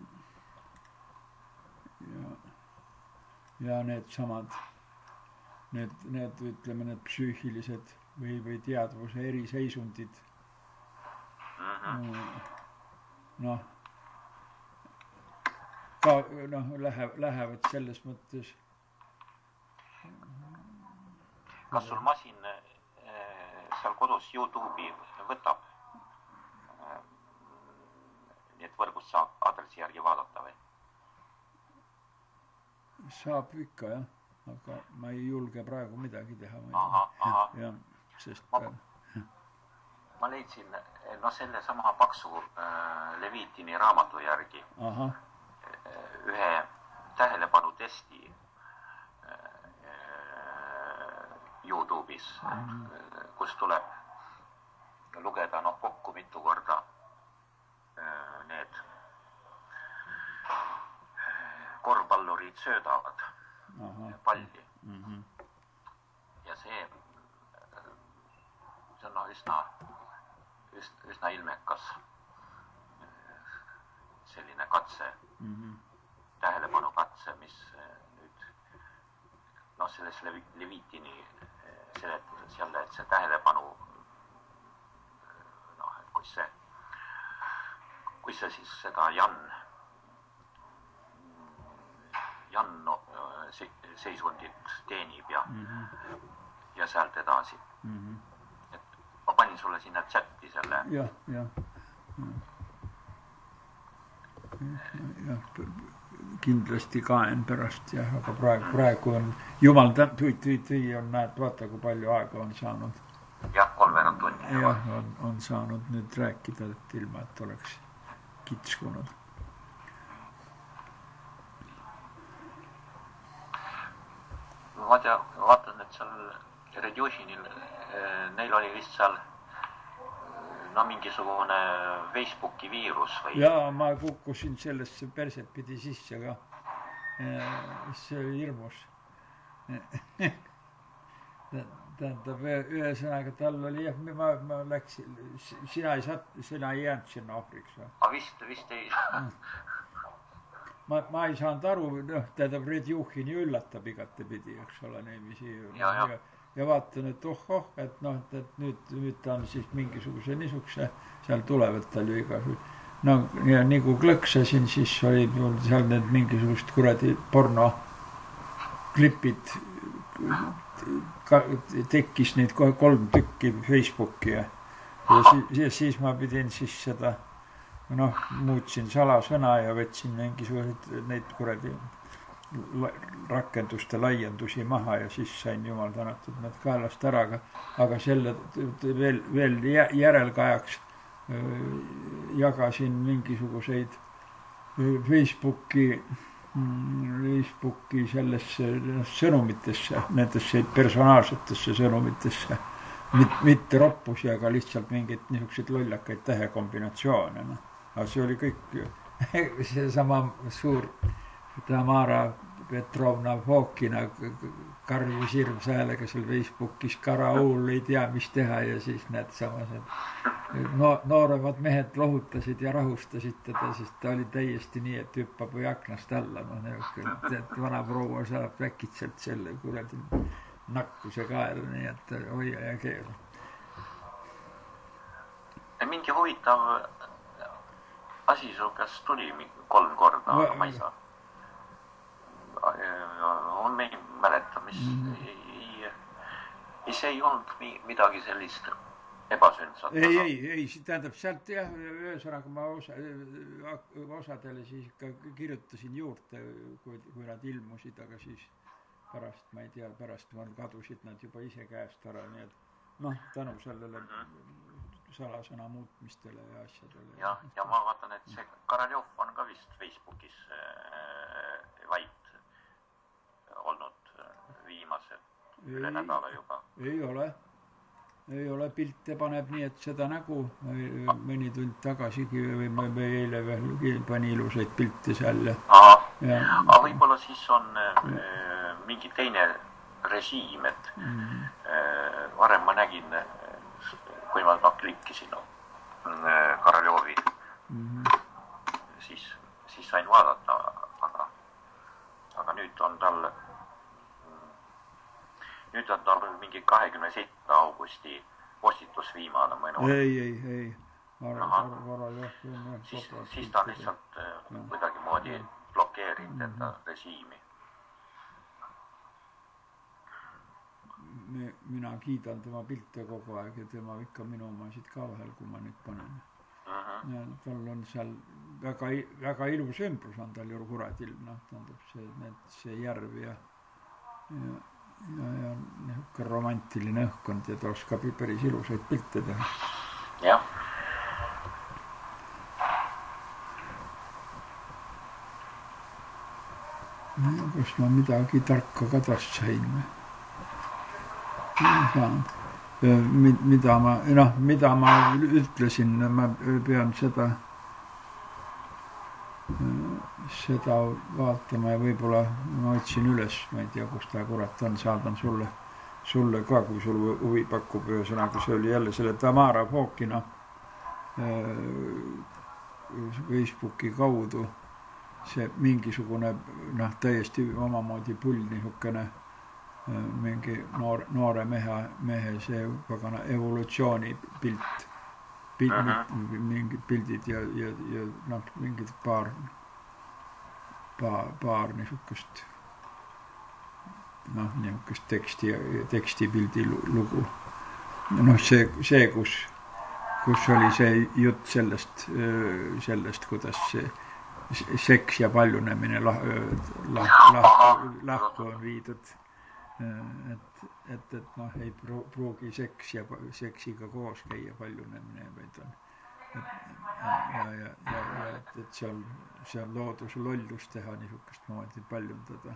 Ja need samad, need ütleme, need psüühilised või teadvuse eriseisundid, lähevad selles mõttes. Kas sul masin seal kodus YouTube'i võtab? Nii et võrgust saab aadressi järgi vaadata või? Saab ikka, jah. Aga ma ei julge praegu midagi teha. Aha. Ma leidsin selle sama paksu Levitini raamatu järgi ühe tähelepanu testi YouTube'is, kus tuleb lugeda kokku mitu korda need korvpallurid söödavad palli. Ja see on üsna ilmekas selline katse, tähelepanu katse, mis nüüd selles Levitini seletuses jälle, et see tähelepanu et kui see siis seda Jan seisundit teenib ja sealt edasi. Et ma panin sulle sinna chatti selle. Jah. Kindlasti kaen pärast, jah, aga praegu on jumal tõi on, näed, vaata, kui palju aega on saanud. Jah, 3 tundi. Jah, on saanud nüüd rääkida, et ilma, et oleks kitskunud. Ma vaatan, et seal Redjušinil, neil oli vist seal mingisugune Facebooki viirus või? Jaa, ma kukkusin sellesse perset pidi sisse ka. See oli hirmus. Tähendab, ühesõnaga tal oli, ma läksin, sina ei jäänud sinna ohvriks. Aga vist ei... Ma ei saanud aru, tähendab, Redjuhini üllatab igatepidi, eks ole, neemisi. Ja vaatan, et et nüüd ta on siis mingisuguse niisuguse, seal tulevad tal ju igasugused. Ja nii kui klõksasin, siis olid seal need mingisugust kuradi porno klipid, tekkis neid kohe 3 tükki Facebooki ja siis ma pidin siis seda muutsin salasõna ja võtsin mingisugused neid kuradi rakenduste laiendusi maha ja siis sain jumal tänatud need kaelast ära, aga selle veel järelkajaks jagasin mingisuguseid Facebooki sellesse sõnumitesse, nendesse personaalsetesse sõnumitesse, mitte roppusi, aga lihtsalt mingid niisugused lollakaid tähekombinatsioone. Aga see oli kõik see sama suur Tamara Petrovna Fokina karjus hirmsa häälega seal Facebookis Karaul ei tea mis teha ja siis need samased nooremad mehed lohutasid ja rahustasid teda, sest ta oli täiesti nii, et hüppab või aknast alla, et vana proua saab väkitselt selle kuradi nakkuse kaela, nii et hoia ja keelu. Mingi huvitav asi su käest tuli 3 korda, aga ma ei saa. On me ei mäleta, mis see ei olnud midagi sellist ebasündsat. Ei, tähendab sealt jah, ühesõnaga ma osadele siis ikka kirjutasin juurde, kui nad ilmusid, aga siis pärast, ma ei tea, pärast kadusid nad juba ise käest ära, nii et tänu sellele salasõna muutmistele ja asjadele. Ja ma vaatan, et see Karaljov on ka vist Facebookis vait olnud viimased üle nädala juba. Ei ole, pilte paneb nii, et seda nägu mõni tund tagasigi või eile veel pani ilusaid pilte seal. Aga võib-olla siis on mingi teine režiim, et varem ma nägin, kui ma klikkisin Karaljovi, siis sain vaadata, aga nüüd on tal mingi 27. augusti postitus viimane mõnu. Ei. Siis ta on lihtsalt kuidagi moodi blokeerinud enda režiimi. Mina kiidan tema pilte kogu aeg ja tema ikka minu omasid ka vahel, kui ma nüüd panen. Ja tal on seal väga ilus ümbrus on tal ju kuradilm, tähendab see järv ja niisugune romantiline õhkkond ja ta oskab päris ilusaid pilte teha. Jah. Kas ma midagi tarka kadast sain või? Mida ma ütlesin, ma pean seda vaatama ja võib-olla ma otsin üles, ma ei tea, kus ta kurat on, saadan sulle ka, kui sul huvi pakub, ühesõnaga see oli jälle selle Tamara Fokina Facebooki kaudu see mingisugune täiesti omamoodi pull niisugune mingi noore mehe see pagana evolutsiooni pilt, mingid pildid ja mingid paar niisugust niisugust tekstipildi lugu. See, kus oli see jutt sellest, kuidas see seks ja paljunemine lahku on viidud. Et ei pruugi seks ja seksiga koos käia paljunemine, vaid on et see on looduse lollus teha niisugust moodi paljundada.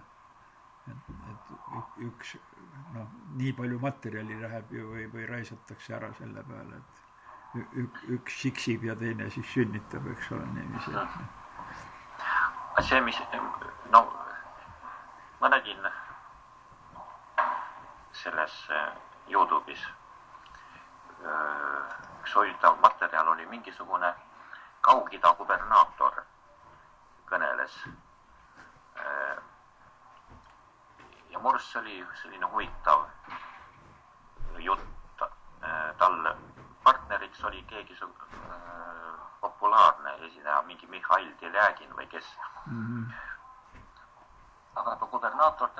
Et üks, nii palju materjali läheb ju või raisatakse ära selle peale, et üks siksib ja teine siis sünnitab, eks ole, niiviisi. See, mis, ma nägin selles YouTube'is üks huvitav materjal oli mingisugune Kaug-Ida gubernaator kõneles ja murus oli selline huvitav jutt. Tal partneriks oli keegi populaarne esineja, mingi Mihhail Teljagin või kes. Aga gubernaator,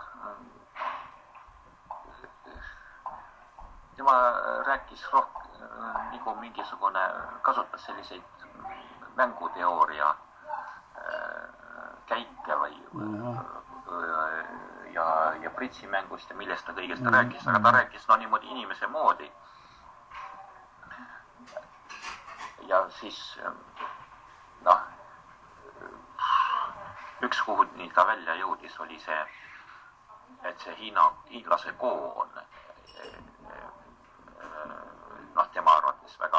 tema rääkis nagu mingisugune, kasutas selliseid mänguteooria käike või ja pritsimängust ja millest ta kõigest ta rääkis, aga ta rääkis niimoodi inimese moodi. Ja siis üks kuhu nii ta välja jõudis oli see, et see hiinlase koon tema arvates väga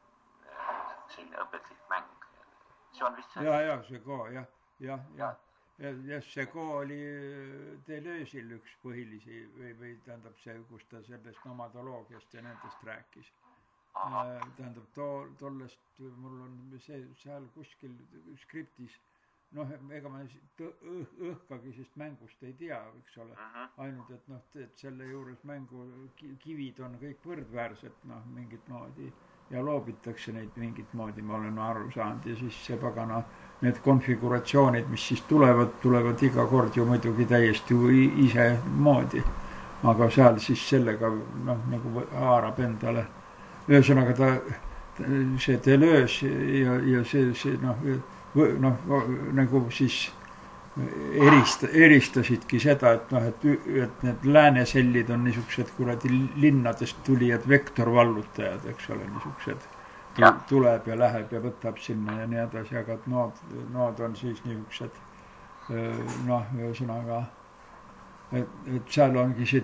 selline õpetlik mäng. See on vist see... see koo, jah. jah, see kooli Deleuze'il üks põhilisi või tähendab see, kus ta sellest nomadoloogiast ja nendest rääkis. Tähendab, tollest mul on see seal kuskil skriptis, noh, ega ma õhkagi sest mängust ei tea, eks ole, ainult, et noh, et selle juures mängu kivid on kõik võrdväärsed, noh, mingit moodi ja loobitakse neid mingit moodi, ma olen aru saanud, ja siis see pagana need konfiguratsioonid, mis siis tulevad iga kord ju muidugi täiesti ise moodi, aga seal siis sellega, noh, nagu haarab endale. Ühesõnaga ta see Deleuze ja see noh, nagu siis eristasidki seda, et noh, et need läänesellid on niisugused kuradi linnadest tulijad vektorvallutajad, eks ole, niisugused tuleb ja läheb ja võtab sinna ja nii edasi, aga nood on siis niisugused noh, ühesõnaga et seal ongi see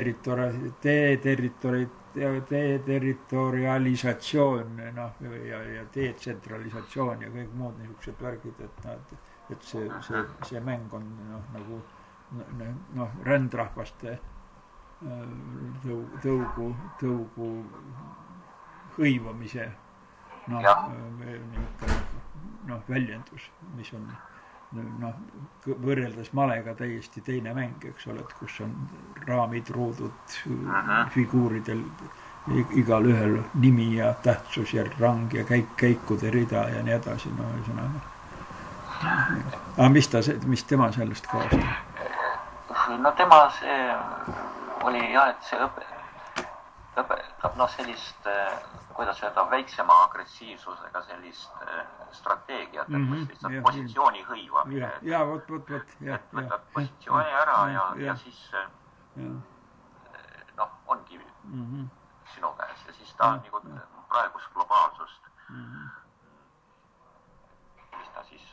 deterritorialisatsioon, noh, ja detsentralisatsioon ja kõik muud niisugused värgid, et see mäng on noh, nagu rändrahvaste tõugu hõivamise noh, väljendus, mis on noh, võrreldes malega täiesti teine mäng, eks ole, et kus on raamid, ruudud, figuuridel igal ühel nimi ja tähtsus ja rang ja käikude rida ja nii edasi, no ühesõnaga. Aga mis tema sellest kaastab? No tema see oli jah, et see õpetab noh sellist, kuidas öelda, väiksema agressiivsusega sellist strateegiat, et lihtsalt positsiooni hõivamine. Ja, vot. Võtad positsiooni ära ja siis noh, ongi sinu käes ja siis ta on nagu praegust globaalsust, mis ta siis,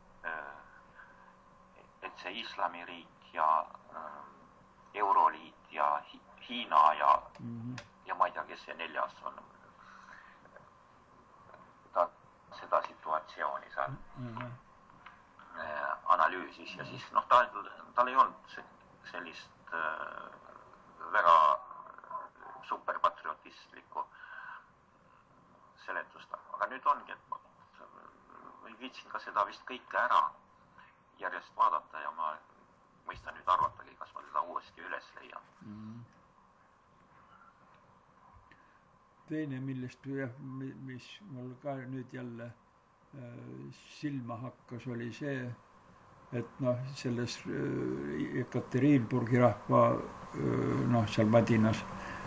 et see islamiriik ja Euroliit ja Hiina ja ma ei tea, kes see neljas on. Ta seda situatsiooni seal analüüsis ja siis noh, tal ei olnud sellist väga superpatriotistlikku seletust, aga nüüd ongi, et viitsin ka seda vist kõike ära järjest vaadata ja ma mõistan nüüd arvatagi, kas ma teda uuesti üles leian. Teine, millest mis mul ka nüüd jälle silma hakkas, oli see, et noh, selles Ekaterinburgi rahva noh, seal Madinas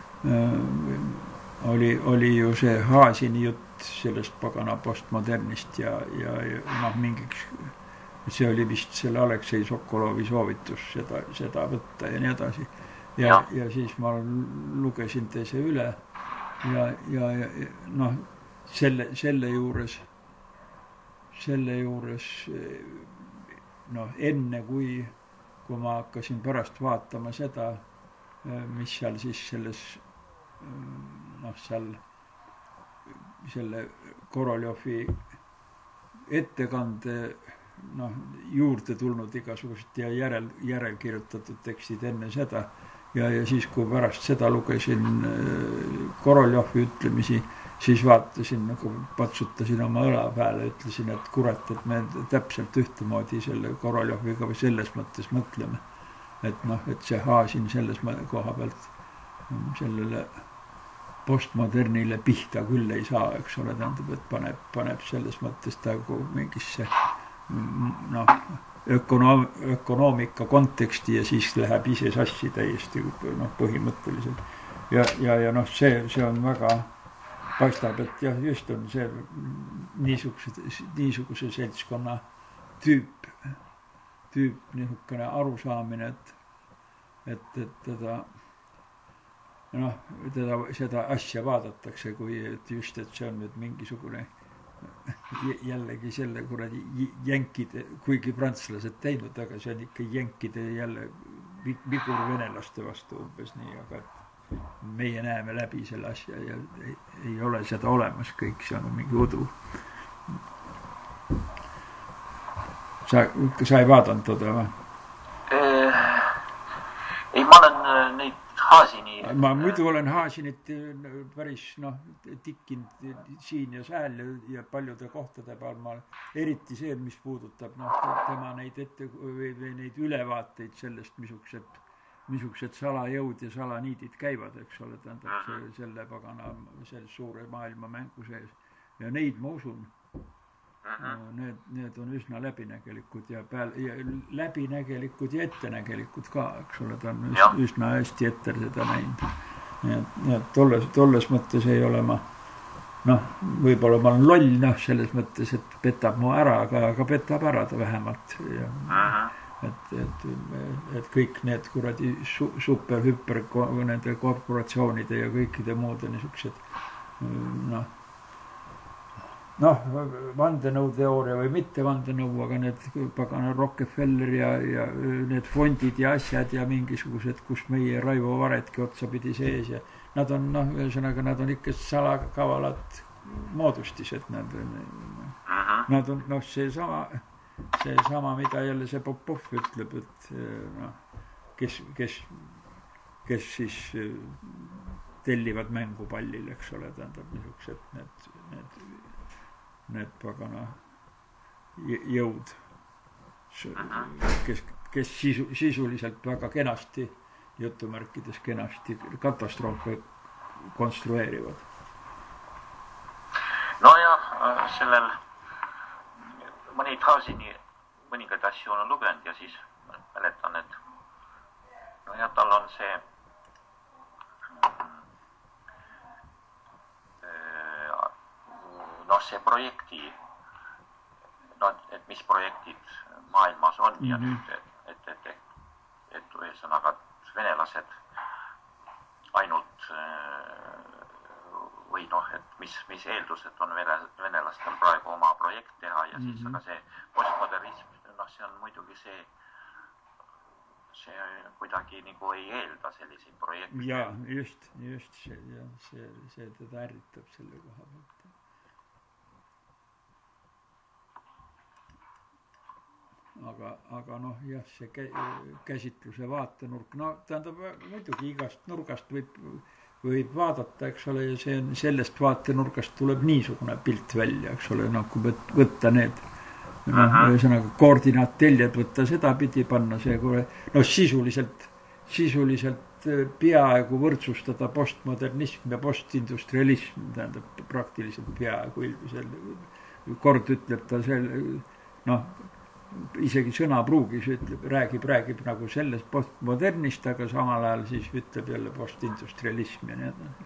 oli ju see Haasini jutt sellest pagana postmodernist ja noh, mingiks see oli vist selle Aleksei Sokolovi soovitus seda võtta ja nii edasi. Ja siis ma lugesin teise üle ja noh, selle juures noh, enne kui ma hakkasin pärast vaatama seda, mis seal siis selles noh, seal selle Koroljovi ettekande noh, juurde tulnud igasugused ja järel kirjutatud tekstid enne seda ja siis, kui pärast seda lugesin Koroljovi ütlemisi, siis vaatasin, nagu patsutasin oma õla peale, ütlesin, et kurat, et me täpselt ühtemoodi selle Koroljoviga või selles mõttes mõtleme. Et noh, et see Haasin selles koha pealt sellele postmodernile pihta küll ei saa, eks ole, tähendab, et paneb selles mõttes ta mingisse noh, ökonoomika konteksti ja siis läheb ise sassi täiesti noh, põhimõtteliselt. Ja noh, see on väga paistab, et jah, just on see niisuguse seltskonna tüüp niisugune arusaamine, et teda noh, seda asja vaadatakse, kui et just, et see on nüüd mingisugune jällegi selle kuradi jänkide, kuigi prantslased teinud, aga see on ikka jänkide jälle vigur venelaste vastu umbes nii, aga meie näeme läbi selle asja ja ei ole seda olemas, kõik see on mingi udu. Sa ei vaadanud teda või? Ei, ma olen neid Haasini... Ma muidu olen Haasinit päris tikkinud siin ja sääl ja paljude kohtade peal. Eriti see, mis puudutab tema neid või neid ülevaateid sellest, missugused salajõud ja salaniidid käivad, eks ole, tähendab selle pagana selle suure maailma mängu sees. Ja neid ma usun. Need on üsna läbinägelikud ja läbinägelikud ja ettenägelikud ka, eks ole, ta on üsna hästi ette seda näinud. Nii et tolles mõttes ei ole ma, võib-olla ma olen loll, selles mõttes, et petab mu ära, aga petab ära ta vähemalt. Et kõik need kuradi super-hüper nende korporatsioonide ja kõikide muude niisugused, vandenõuteooria või mitte vandenõu, aga need pagana Rockefeller ja need fondid ja asjad ja mingisugused, kus meie Raivo Varetki otsapidi sees ja nad on, ühesõnaga, nad on ikka salakavalad moodustised. Nad on, see sama, mida jälle see Popov ütleb, et kes siis tellivad mängupallil, eks ole, tähendab niisugused need pagana jõud, kes sisuliselt väga kenasti, jutumärkides kenasti, katastroofe konstrueerivad. No ja sellel mõned Haasini mõningaid asju on lugenud ja siis mäletan, et tal on see see projekti, et mis projektid maailmas on ja nüüd, et ühesõnaga venelased ainult või et mis eeldused on venelastel praegu oma projekt teha ja siis, aga see postmodernism, see on muidugi see kuidagi nagu ei eelda selliseid projekte. Ja, just see teda ärritab selle koha pealt. Aga jah, see käsitluse vaatenurk, tähendab muidugi igast nurgast võib vaadata, eks ole, ja sellest vaatenurgast tuleb niisugune pilt välja, eks ole, kui võtta need ühesõnaga koordinaatteljed, võtta seda pidi panna see, sisuliselt peaaegu võrdsustada postmodernism ja postindustrialism, tähendab praktiliselt peaaegu kord ütleb ta isegi sõnapruugis räägib nagu sellest postmodernist, aga samal ajal siis ütleb jälle postindustrialism ja nii edasi.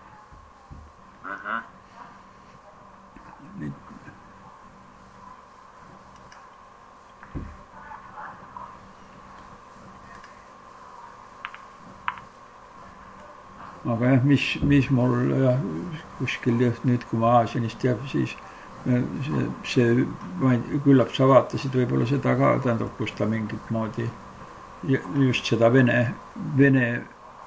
Aga jah, mis mul kuskil nüüd, kui ma Aasianist jääb, siis see küllap sa vaatasid võib-olla seda ka, tähendab, kus ta mingit moodi just seda Vene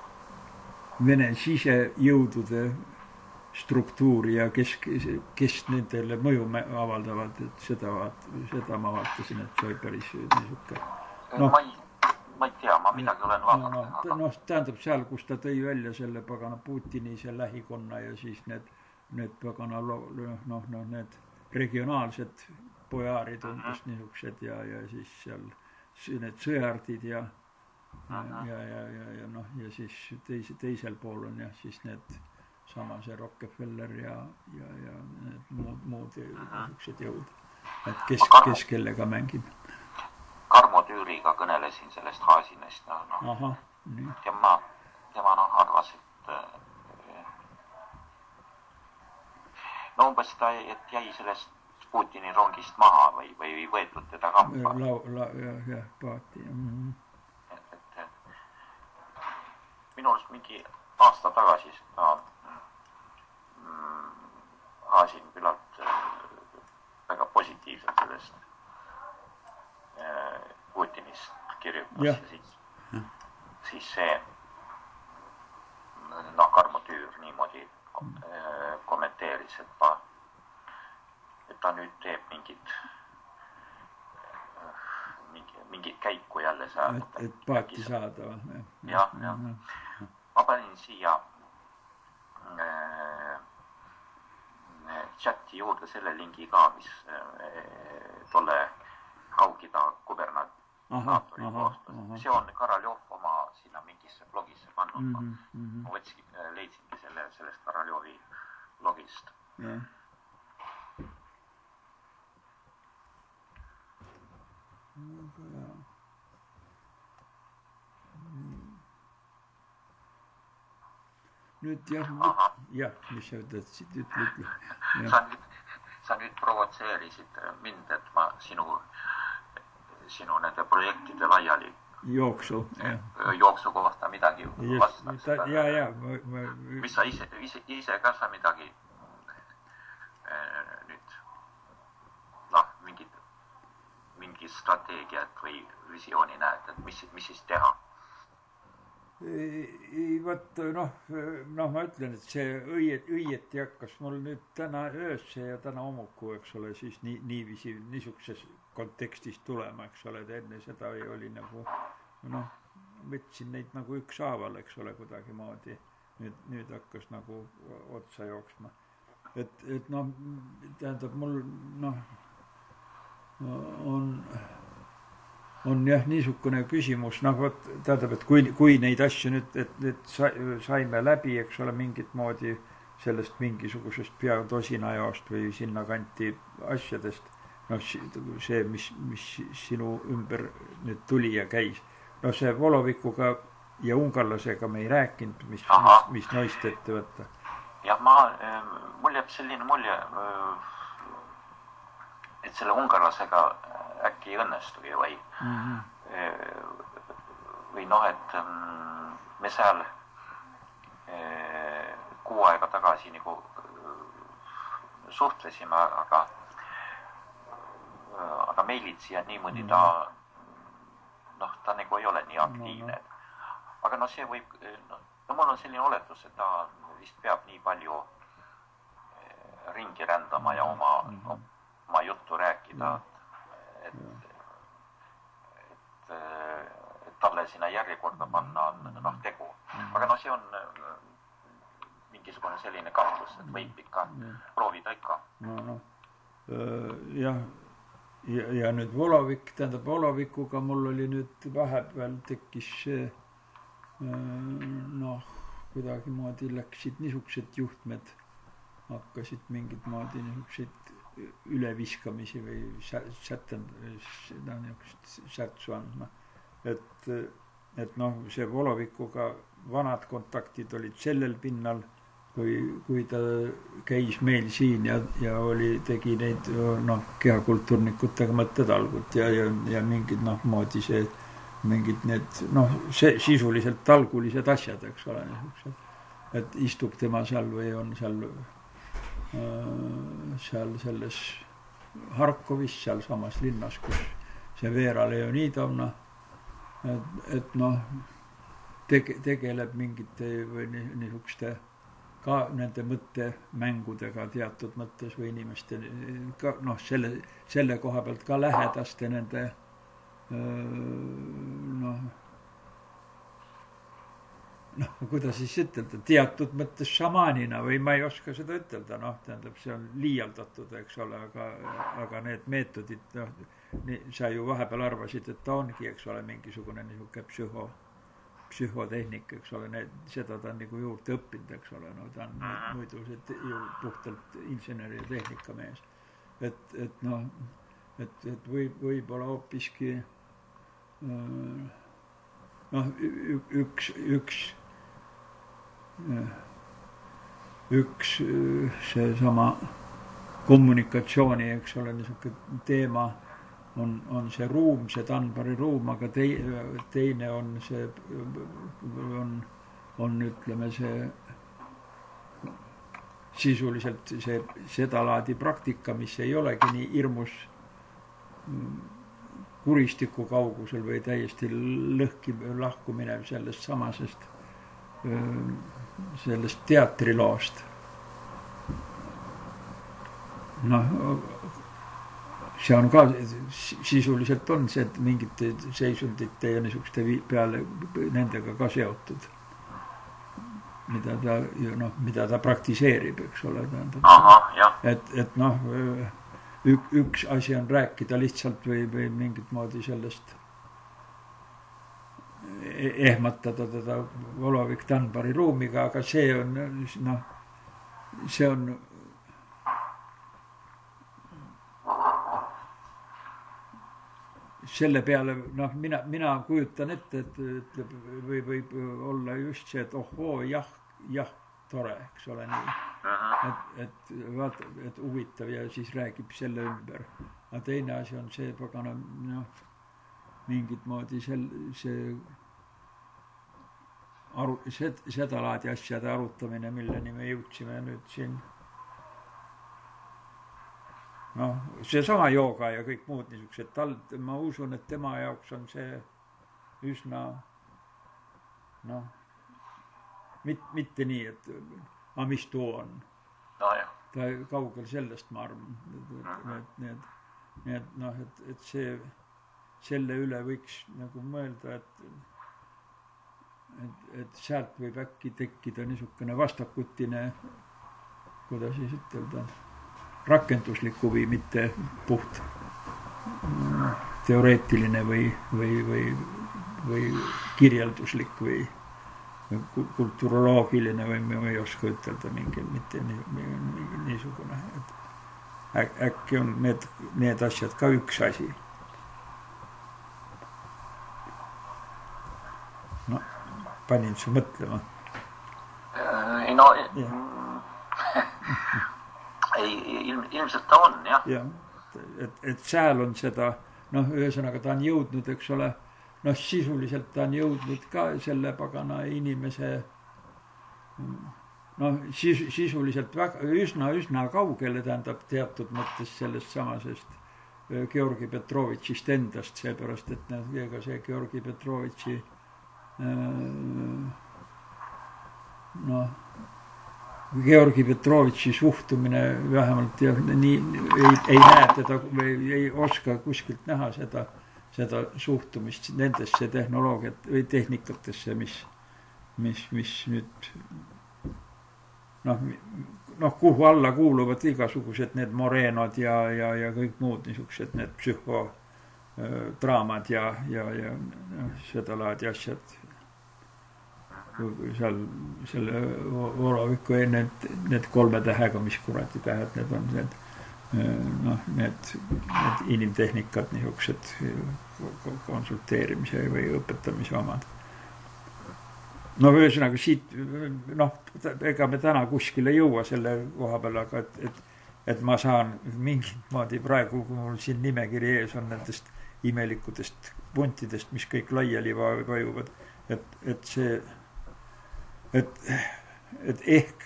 sisejõudude struktuuri ja kes nendele mõju avaldavad, et seda ma vaatasin, et see oli päris niisugune. Ma ei tea, ma midagi olen vaadanud. Tähendab seal, kus ta tõi välja selle pagana Putini see lähikonna ja siis need pagana need regionaalsed pojaarid umbes niisugused ja siis seal need sõjardid ja siis teisel pool on jah siis need sama see Rockefeller ja need muud niisugused jõud, et kes kellega mängib. Karmo Tüüriga kõnelesin sellest Haasinest. Tema arvas, et umbes ta jäi sellest Putini rongist maha või võetud teda kampa. Jah, paati. Minu arust mingi aasta tagasi Haasin küllalt väga positiivselt sellest Putinist kirjutas ja siis see Karmo Tüür niimoodi kommenteeris, et ta nüüd teeb mingit mingit käiku jälle saada. Et paati saada. Jah. Ma panin siia chati juurde selle lingi ka, mis tolle Kaug-Ida kubernaatori koostas. See on Karaljov oma sinna mingisse blogisse pannud. Ma leidsingi sellest Karaljovi blogist. Nüüd jah, mis sa ütlesid, ütle. Sa nüüd provotseerisid mind, et ma sinu nende projektide laiali jooksu kohta midagi vastaks. Mis sa ise ka sa midagi nüüd mingi strateegiat või visiooni näed, et mis siis teha? Ma ütlen, et see õieti hakkas mul nüüd täna öösse ja täna hommiku, eks ole, siis niiviisi niisuguses kontekstis tulema, eks ole, et enne seda oli nagu, võtsin neid nagu ükshaaval, eks ole, kuidagi moodi. Nüüd hakkas nagu otsa jooksma. Et tähendab, mul, on jah niisugune küsimus, tähendab, et kui neid asju nüüd, et saime läbi, eks ole, mingit moodi sellest mingisugusest pea tosinajaost või sinna kanti asjadest, see, mis sinu ümber nüüd tuli ja käis. See Volovikuga ja ungarlasega me ei rääkinud, mis noist ette võtta. Jah, mul jääb selline mulje, et selle ungarlasega äkki õnnestugi või et me seal 6 aega tagasi nagu suhtlesime, aga meilitsi ja niimoodi ta nagu ei ole nii aktiivne. Aga see võib, mul on selline oletus, et ta vist peab nii palju ringi rändama ja oma juttu rääkida, et talle sinna järjekorda panna on tegu. Aga see on mingisugune selline kahtlus, et võib ikka proovida ikka. Ja nüüd Volovik, tähendab Volovikuga mul oli nüüd vahepeal tekkis kuidagi moodi läksid niisugused juhtmed, hakkasid mingid moodi niisugused üleviskamisi või sätsu andma. Et see Volovikuga vanad kontaktid olid sellel pinnal, kui ta käis meil siin ja tegi neid kehakultuurnikutega mõttetalgud ja mingid moodi see, mingid need, see sisuliselt talgulised asjad, eks ole, niisugused, et istub tema seal või on seal selles Harkovis, seal samas linnas, kus see Vera Leonidovna, et tegeleb mingite või niisuguste ka nende mõttemängudega teatud mõttes või inimeste ka, selle koha pealt ka lähedaste nende kuidas siis ütelda, teatud mõttes šamaanina või ma ei oska seda ütelda, tähendab, see on liialdatud, eks ole, aga need meetodid, sa ju vahepeal arvasid, et ta ongi, eks ole, mingisugune niisugune psühhotehnik, eks ole, seda ta on nagu juurde õppinud, eks ole, ta on muidu ju puhtalt inseneri ja tehnika mees. Et võib-olla hoopiski üks seesama kommunikatsiooni, eks ole, niisugune teema on see ruum, see Danbari ruum, aga teine on see, on ütleme see sisuliselt seda laadi praktika, mis ei olegi nii hirmus kuristiku kaugusel või täiesti lahku minev sellest samasest sellest teatriloost. see on ka, sisuliselt on see, et mingite seisundite ja niisuguste peale nendega ka seotud, mida ta praktiseerib, eks ole, et noh, üks asi on rääkida lihtsalt või mingit moodi sellest ehmatada teda Volovik Danbari ruumiga, aga see on, noh, see on selle peale, noh, mina kujutan ette, et võib olla just see, et ohoo, jah, tore, eks ole, nii. Et vaata, et huvitav ja siis räägib selle ümber. Aga teine asi on see, pagana, noh, mingit moodi seda laadi asjade arutamine, milleni me jõudsime nüüd siin. Noh, see sama jooga ja kõik muud niisugused, ma usun, et tema jaoks on see üsna, noh, mitte nii, et mis too on. Ta kaugel sellest, ma arvan. Nii et, noh, et selle üle võiks nagu mõelda, et sealt võib äkki tekkida niisugune vastakutine, kuidas siis ütelda, rakenduslik huvi, mitte puht teoreetiline või kirjelduslik või kulturoloogiline või ma ei oska ütelda mitte niisugune. Äkki on need asjad ka üks asi. No, panin su mõtlema. No, ilmselt ta on, jah. Et seal on seda, noh, ühesõnaga ta on jõudnud, eks ole, noh, sisuliselt ta on jõudnud ka selle pagana inimese, noh, sisuliselt üsna kaugele, tähendab teatud mõttes sellest samasest Georgi Petrovitšist endast, seepärast, et ega see Georgi Petrovitši, noh, Georgi Petrovitši suhtumine vähemalt nii, ei näe teda või ei oska kuskilt näha seda suhtumist nendesse tehnoloogiat või tehnikatesse, mis nüüd noh, kuhu alla kuuluvad igasugused need morenod ja kõik muud niisugused need psühhodraamad ja seda laadi asjad. Seal selle Voloviku need 3 tähega, mis kuradi tähed, need on need, noh, need inimtehnikad, niisugused konsulteerimise või õpetamise omad. No ühesõnaga siit, noh, ega me täna kuskile jõua selle koha peal, aga et ma saan mingit moodi praegu, kui mul siin nimekiri ees on nendest imelikudest puntidest, mis kõik laiali vajuvad, et see et ehk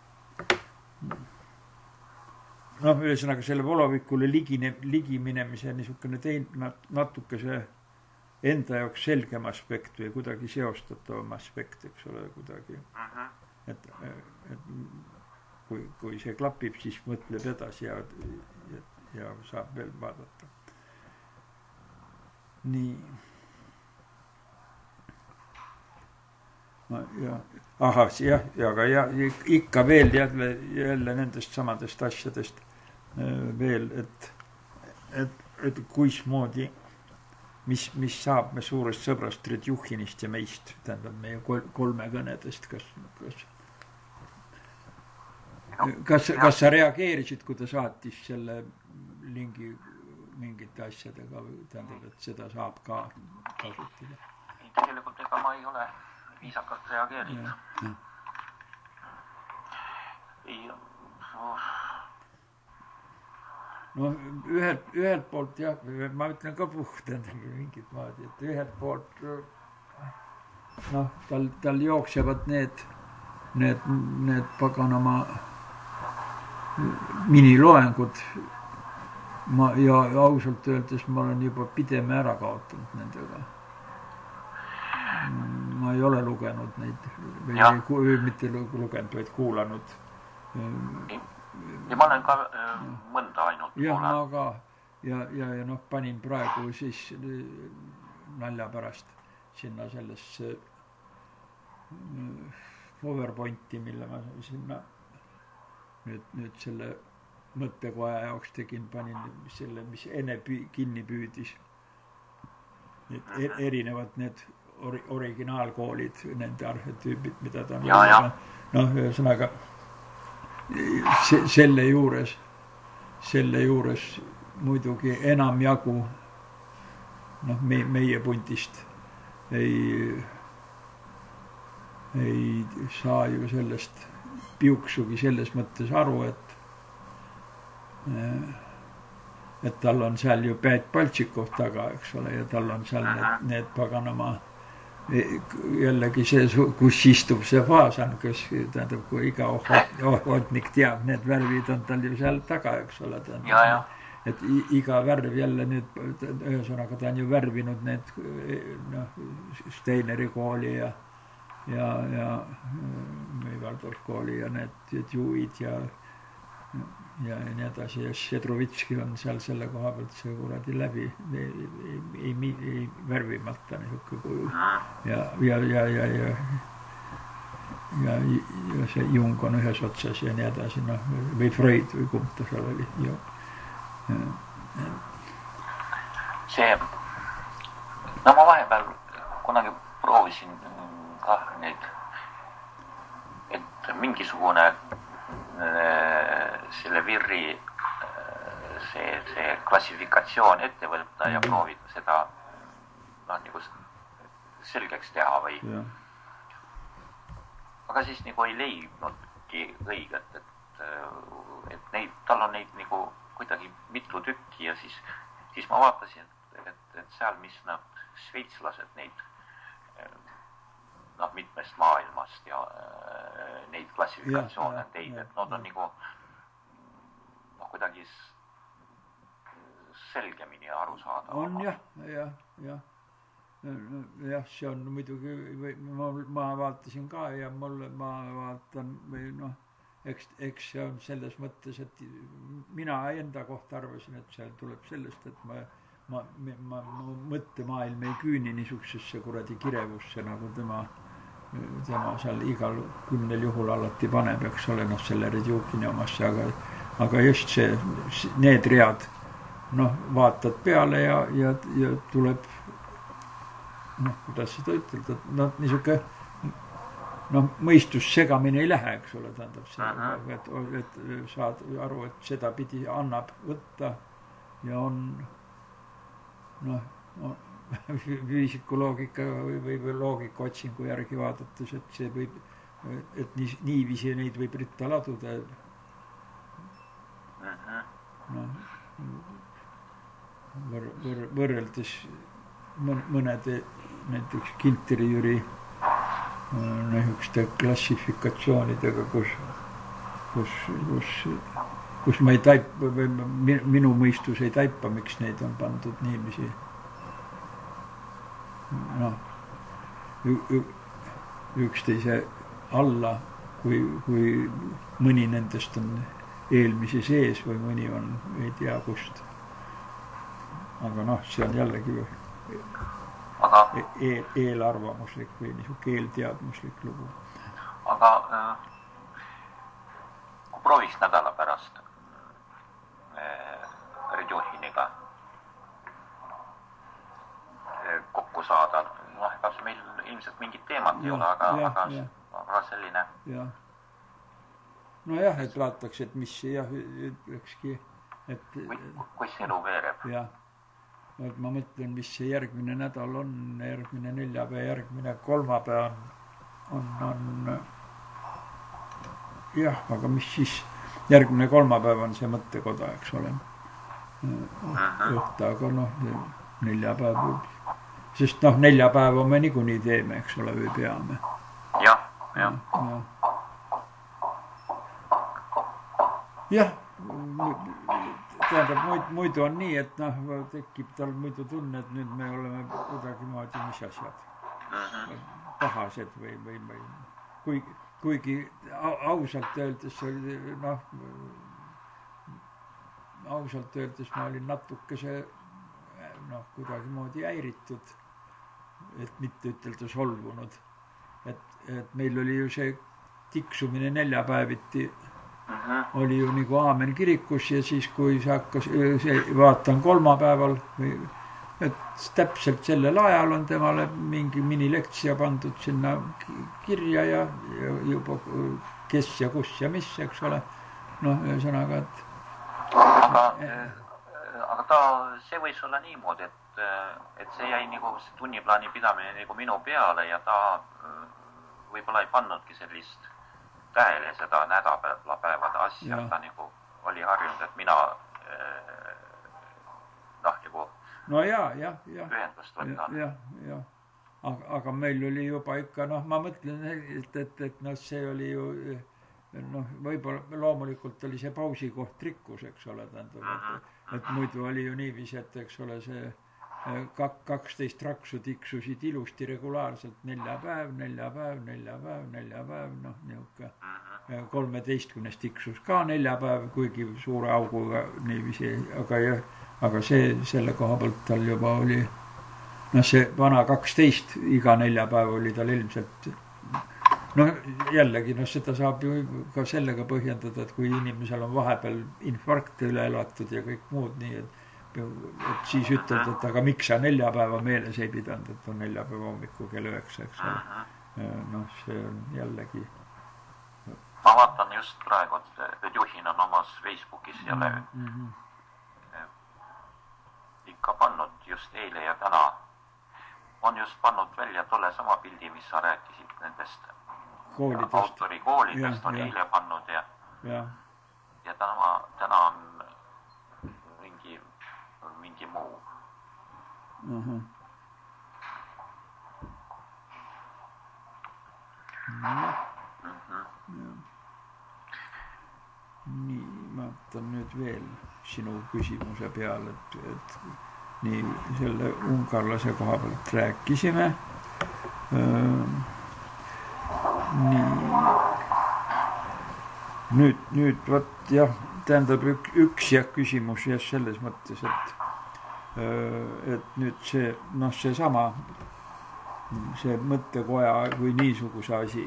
noh, ühesõnaga selle Volovikule ligiminemise niisugune natuke see enda jaoks selgem aspekt või kuidagi seostatavam aspekt, eks ole, kuidagi. Et kui see klapib, siis mõtleb edasi ja saab veel vaadata. Nii. Ahah, aga ikka veel jälle nendest samadest asjadest veel, et kuismoodi, mis saab me suurest sõbrast Tredjuhinist ja meist, tähendab meie 3 kõnedest, kas sa reageerisid, kui ta saatis selle lingi mingite asjadega, tähendab, et seda saab ka kasutada? Tegelikult ega ma ei ole viisakalt reageerinud. No ühelt poolt jah, ma ütlen ka puhtalt mingit maadi, et ühelt poolt noh, tal jooksevad need paganama miniloengud ja ausalt öeldes ma olen juba pideme ära kaotanud nendega. Ma ei ole lugenud neid või mitte lugenud, vaid kuulanud. Ja ma olen ka mõnda ainult kuulanud. ja noh, panin praegu siis nalja pärast sinna sellesse PowerPointi, mille ma sinna nüüd selle mõttekoja jaoks tegin, panin selle, mis enne kinni püüdis. Erinevad need originaalkoolid, nende arhetüübid, mida ta noh, ühesõnaga selle juures muidugi enamjagu noh, meie puntist ei saa ju sellest piuksugi selles mõttes aru, et tal on seal ju Peet Paltšikov taga, eks ole, ja tal on seal need paganama jällegi see, kus istub see Faasan, kes tähendab, kui iga ohotnik teab, need värvid on tal ju seal taga, eks ole, tähendab, et iga värv jälle nüüd, ühesõnaga ta on ju värvinud need Steineri kooli ja Valdorf kooli ja need juuid ja nii edasi ja Šedrovitski on seal selle koha pealt see kuradi läbi ei värvimata niisugune kuju ja see Jung on ühes otsas ja nii edasi, noh, või Freud või kumb ta seal oli ju. See, no ma vahepeal kunagi proovisin ka neid, et mingisugune selle virri see klassifikatsioon ette võtta ja proovida seda nagu selgeks teha või. Aga siis nagu ei leidnudki õiget, et neid, tal on neid nagu kuidagi mitu tükki ja siis ma vaatasin, et seal, mis nad šveitslased neid mitmest maailmast ja neid klassifikatsioone teid, et nad on nagu kuidagi selgemini aru saada. On jah, see on muidugi, ma vaatasin ka ja ma vaatan või noh, eks see on selles mõttes, et mina enda kohta arvasin, et seal tuleb sellest, et ma mõttemaailm ei küüni niisugusesse kuradi kirevusse, nagu tema seal igal 10 juhul alati paneb, eks ole, noh, selle Redjukini omasse, aga just need read, noh, vaatad peale ja tuleb, noh, kuidas seda ütelda, noh, niisugune, noh, mõistus segamine ei lähe, eks ole, tähendab see, et saad aru, et seda pidi annab võtta ja on, noh, füüsikoloogika või loogika otsingu järgi vaadates, et see võib, et niiviisi neid võib ritta laduda. Võrreldes mõnede näiteks Ginteri Jüri näiteks klassifikatsioonidega, kus ma ei taipa, minu mõistus ei taipa, miks neid on pandud niiviisi. Noh, üksteise alla, kui mõni nendest on eelmise sees või mõni on ei tea kust. Aga noh, see on jällegi eelarvamuslik või niisugune eelteadmuslik lugu. Aga kui prooviks nädala pärast Redjohiniga kokku saada, noh, ega meil ilmselt mingit teemat ei ole, aga selline. Nojah, et vaataks, et mis ütlekski, et kus elu veereb. Jah, et ma mõtlen, mis see järgmine nädal on, järgmine neljapäev, järgmine kolmapäev on jah, aga mis siis, järgmine kolmapäev on see mõttekoda, eks ole. Õhta, aga noh, neljapäev võib. Sest noh, neljapäeva me niikuinii teeme, eks ole, või peame. Jah. Jah, tähendab, muidu on nii, et noh, tekib tal muidu tunne, et nüüd me oleme kuidagi moodi mis asjad. Pahased või kuigi ausalt öeldes noh, ausalt öeldes ma olin natukese kuidagi moodi häiritud, et mitte ütelda solvunud. Et meil oli ju see tiksumine neljapäeviti oli ju nagu aamen kirikus ja siis, kui see hakkas, vaatan kolmapäeval, et täpselt sellel ajal on temale mingi minilektsia pandud sinna kirja ja juba kes ja kus ja mis, eks ole. Ühesõnaga, et aga see võis olla niimoodi, et see jäi nagu tunniplaani pidamine nagu minu peale ja ta võib-olla ei pannudki sellist tähele seda nädalapäevade asja, ta nagu oli harjunud, et mina nagu ühendust võtan. Ja. Aga meil oli juba ikka, ma mõtlen, et see oli ju, võib-olla loomulikult oli see pausikoht trikkus, eks ole, tähendab, et muidu oli ju niiviisi, et eks ole see 12 raksu tiksusid ilusti regulaarselt neljapäev, niuke 13 tiksus ka neljapäev, kuigi suure auguga niiviisi, aga selle koha pealt tal juba oli, see vana 12 iga neljapäev oli tal ilmselt, jällegi, seda saab ju ka sellega põhjendada, et kui inimesel on vahepeal infarkte üle elatud ja kõik muud nii, et siis ütled, et aga miks sa neljapäeva meeles ei pidanud, et on neljapäeva hommiku kell 9, eks ole. See on jällegi. Ma vaatan just praegu, et Juhin on omas Facebookis jälle ikka pannud just eile ja täna on just pannud välja tolle sama pildi, mis sa rääkisid nendest autorikoolidest on eile pannud ja täna on mingi muu. Nii, ma võtan nüüd veel sinu küsimuse peale, et nii selle ungarlase koha pealt rääkisime. Nüüd võt jah, tähendab üks küsimus jah selles mõttes, et nüüd see sama, see mõttekoja või niisuguse asi,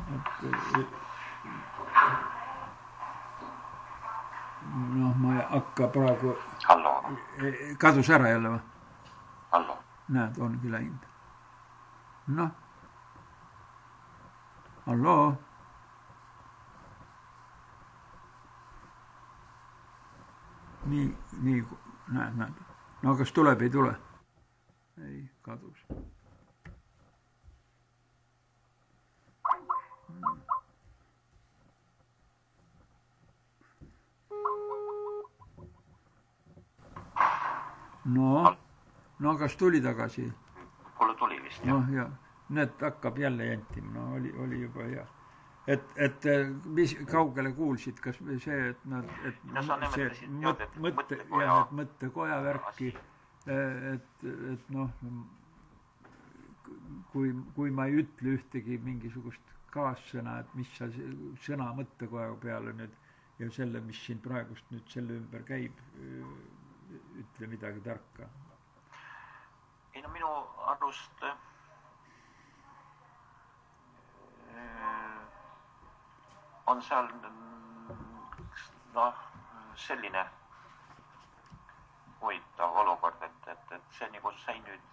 ma ei hakka praegu... Hallo. Kadus ära jälle või? Hallo. Näed, ongi läinud. Hallo. Nii, näed. Kas tuleb, ei tule? Ei, kadus. Kas tuli tagasi? Kuule tuli vist, jah. Ja. Need hakkab jälle jentima, oli juba hea. Et mis kaugele kuulsid, kas see, et mõttekoja värki, et kui ma ei ütle ühtegi mingisugust kaassõna, et mis sa sõna mõttekoja peale nüüd ja selle, mis siin praegust nüüd selle ümber käib, ütle midagi tarka. Ei, minu arust on seal selline huvitav olukord, et see nagu sai nüüd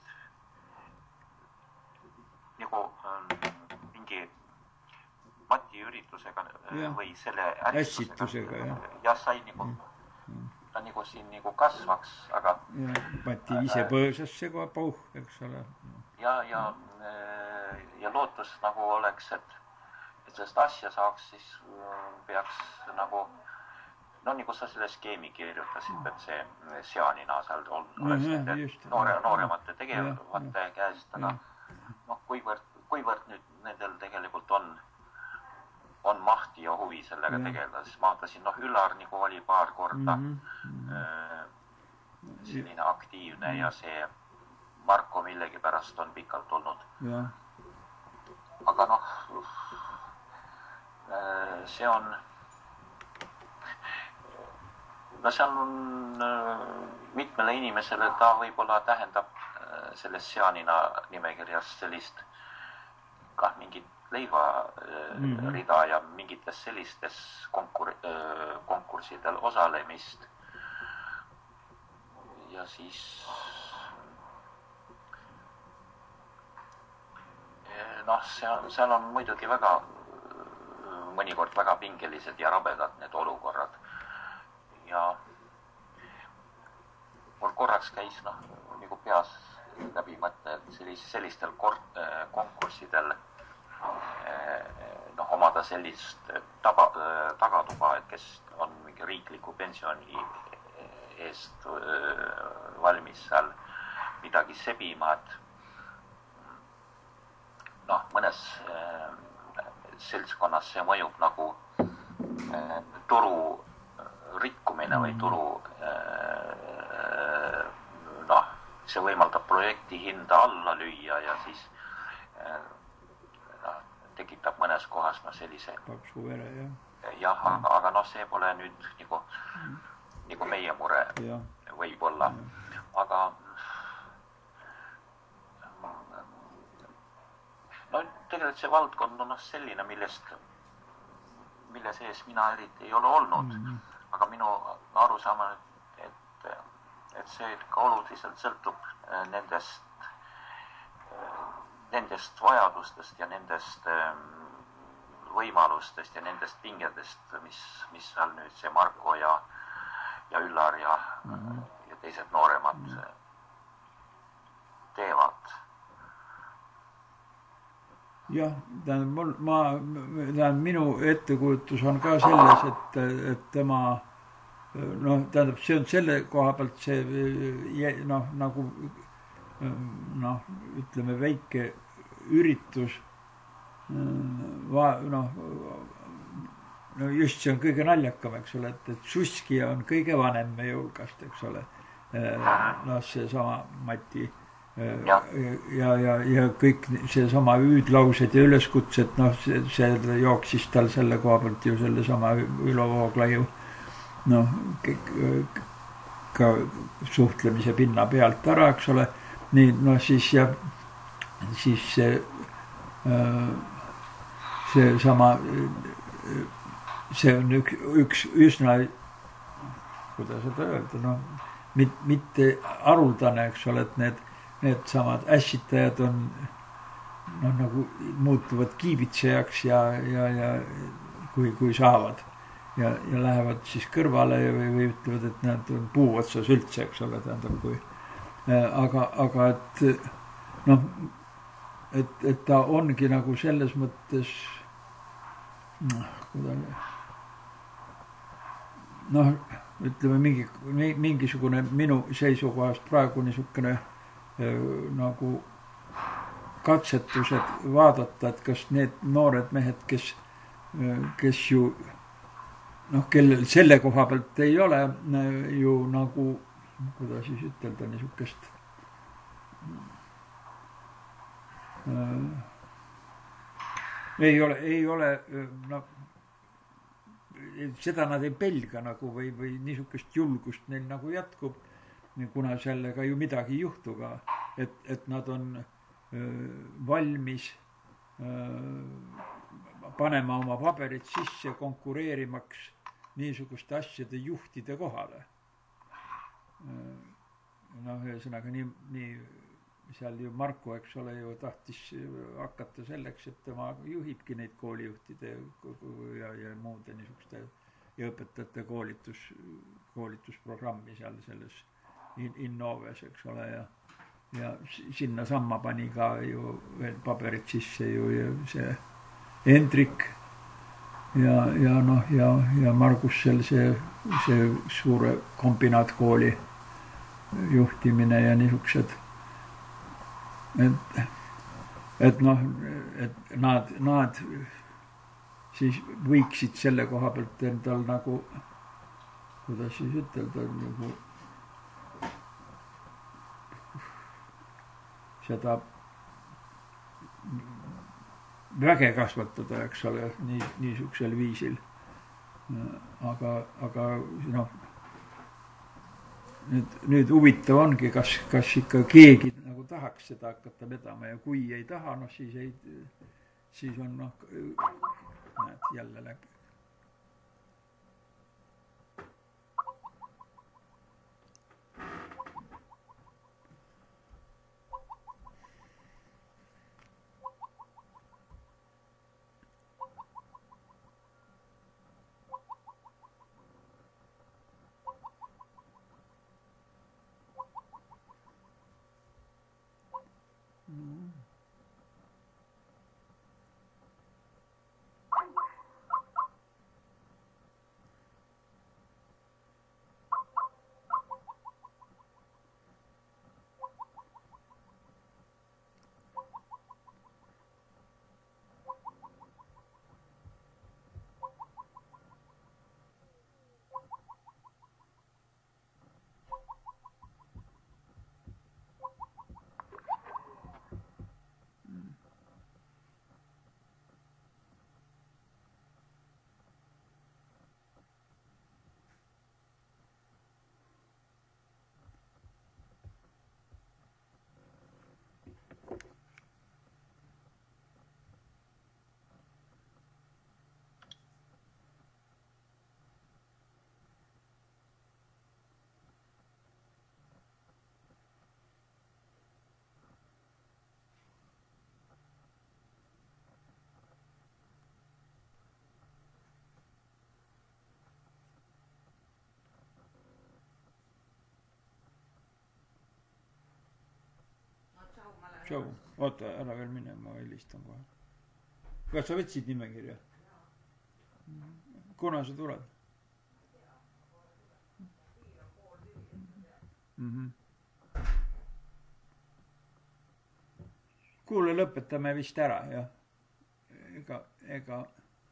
nagu mingi Mati üritusega või selle ässitusega ja sai nagu ta nagu siin nagu kasvaks, aga Mati ise põõsasse kohe pauh, eks ole. Ja lootus nagu oleks, et sellest asja saaks, siis peaks nagu nagu sa selle skeemi kirjutasid, et see seanina seal oleks nooremate tegevate käest, aga kuivõrd nüüd nendel tegelikult on mahti ja huvi sellega tegeleda, siis ma vaatasin, Üllar nagu oli paar korda selline aktiivne ja see Marko millegi pärast on pikalt olnud. Aga see on no seal on mitmele inimesele ta võib-olla tähendab selles seanina nimekirjas sellist kah mingit leivarida ja mingites sellistes konkurssidel osalemist. Ja siis seal on muidugi mõnikord väga pingelised ja rabedad need olukorrad. Ja mul korraks käis nagu peas läbi mõtte, et sellistel konkurssidel omada sellist tagatuba, et kes on mingi riikliku pensioni eest valmis seal midagi sebima, et mõnes seltskonnas see mõjub nagu turu rikkumine või turu see võimaldab projekti hinda alla lüüa ja siis tekitab mõnes kohas sellise paksu vere, jah, aga see pole nüüd nagu meie mure võib-olla, aga tegelikult see valdkond on selline, mille sees mina eriti ei ole olnud, aga minu arusaama, et see ka oluliselt sõltub nendest vajadustest ja nendest võimalustest ja nendest pingedest, mis seal nüüd see Marko ja Üllar ja teised nooremad teevad. Jah, minu ettekujutus on ka selles, et tema see on selle koha pealt see nagu ütleme väike üritus just see on kõige naljakam, eks ole, et Suskija on kõige vanem meie hulgast, eks ole, see sama Mati ja kõik see sama hüüdlaused ja üleskutsed, see jooksis tal selle koha pealt ju selle sama Ülo Vooglaiu ka suhtlemise pinna pealt ära, eks ole, nii, siis see sama see on üks üsna, kuidas seda öelda, mitte haruldane, eks ole, et need samad ässitajad on nagu muutuvad kiibitsejaks ja kui saavad ja lähevad siis kõrvale või ütlevad, et nad on puu otsas üldse, eks ole, tähendab kui aga et ta ongi nagu selles mõttes ütleme mingisugune minu seisukohast praegu niisugune nagu katsetused vaadata, et kas need noored mehed, kes ju kellel selle koha pealt ei ole ju nagu, kuidas siis ütelda, niisugust ei ole seda nad ei pelga nagu või niisugust julgust neil nagu jätkub, kuna sellega ju midagi ei juhtu ka, et nad on valmis panema oma paberid sisse konkureerimaks niisuguste asjade juhtide kohale. Ühesõnaga nii seal ju Marko, eks ole, ju tahtis hakata selleks, et tema juhibki neid koolijuhtide ja muude niisuguste ja õpetajate koolitusprogrammi seal selles Innoves, eks ole, ja sinna samma pani ka ju veel paberid sisse ju see Hendrik ja Margus seal see suure kombinaatkooli juhtimine ja niisugused et nad siis võiksid selle koha pealt endal nagu, kuidas siis ütelda, nagu seda väge kasvatada, eks ole, niisugusel viisil. Aga nüüd huvitav ongi, kas ikka keegi nagu tahaks seda hakata vedama ja kui ei taha, noh siis on näed jälle läbi. Tšau, oota, ära veel mine, ma helistan kohe. Kas sa võtsid nimekirja? Kuna sa tuled? Kuule, lõpetame vist ära, jah? Ega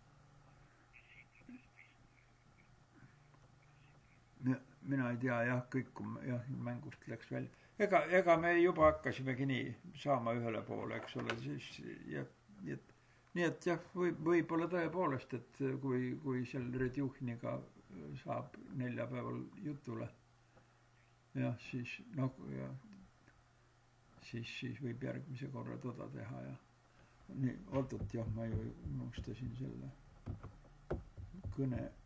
mina ei tea, jah, kõik mängust läks välja. Ega me juba hakkasimegi nii saama ühele poole, eks ole, siis nii et jah, võib-olla tõepoolest, et kui seal Redjuhniga saab neljapäeval jutule, jah, siis võib järgmise korra toda teha ja nii, oot, jah, ma ju unustasin selle kõne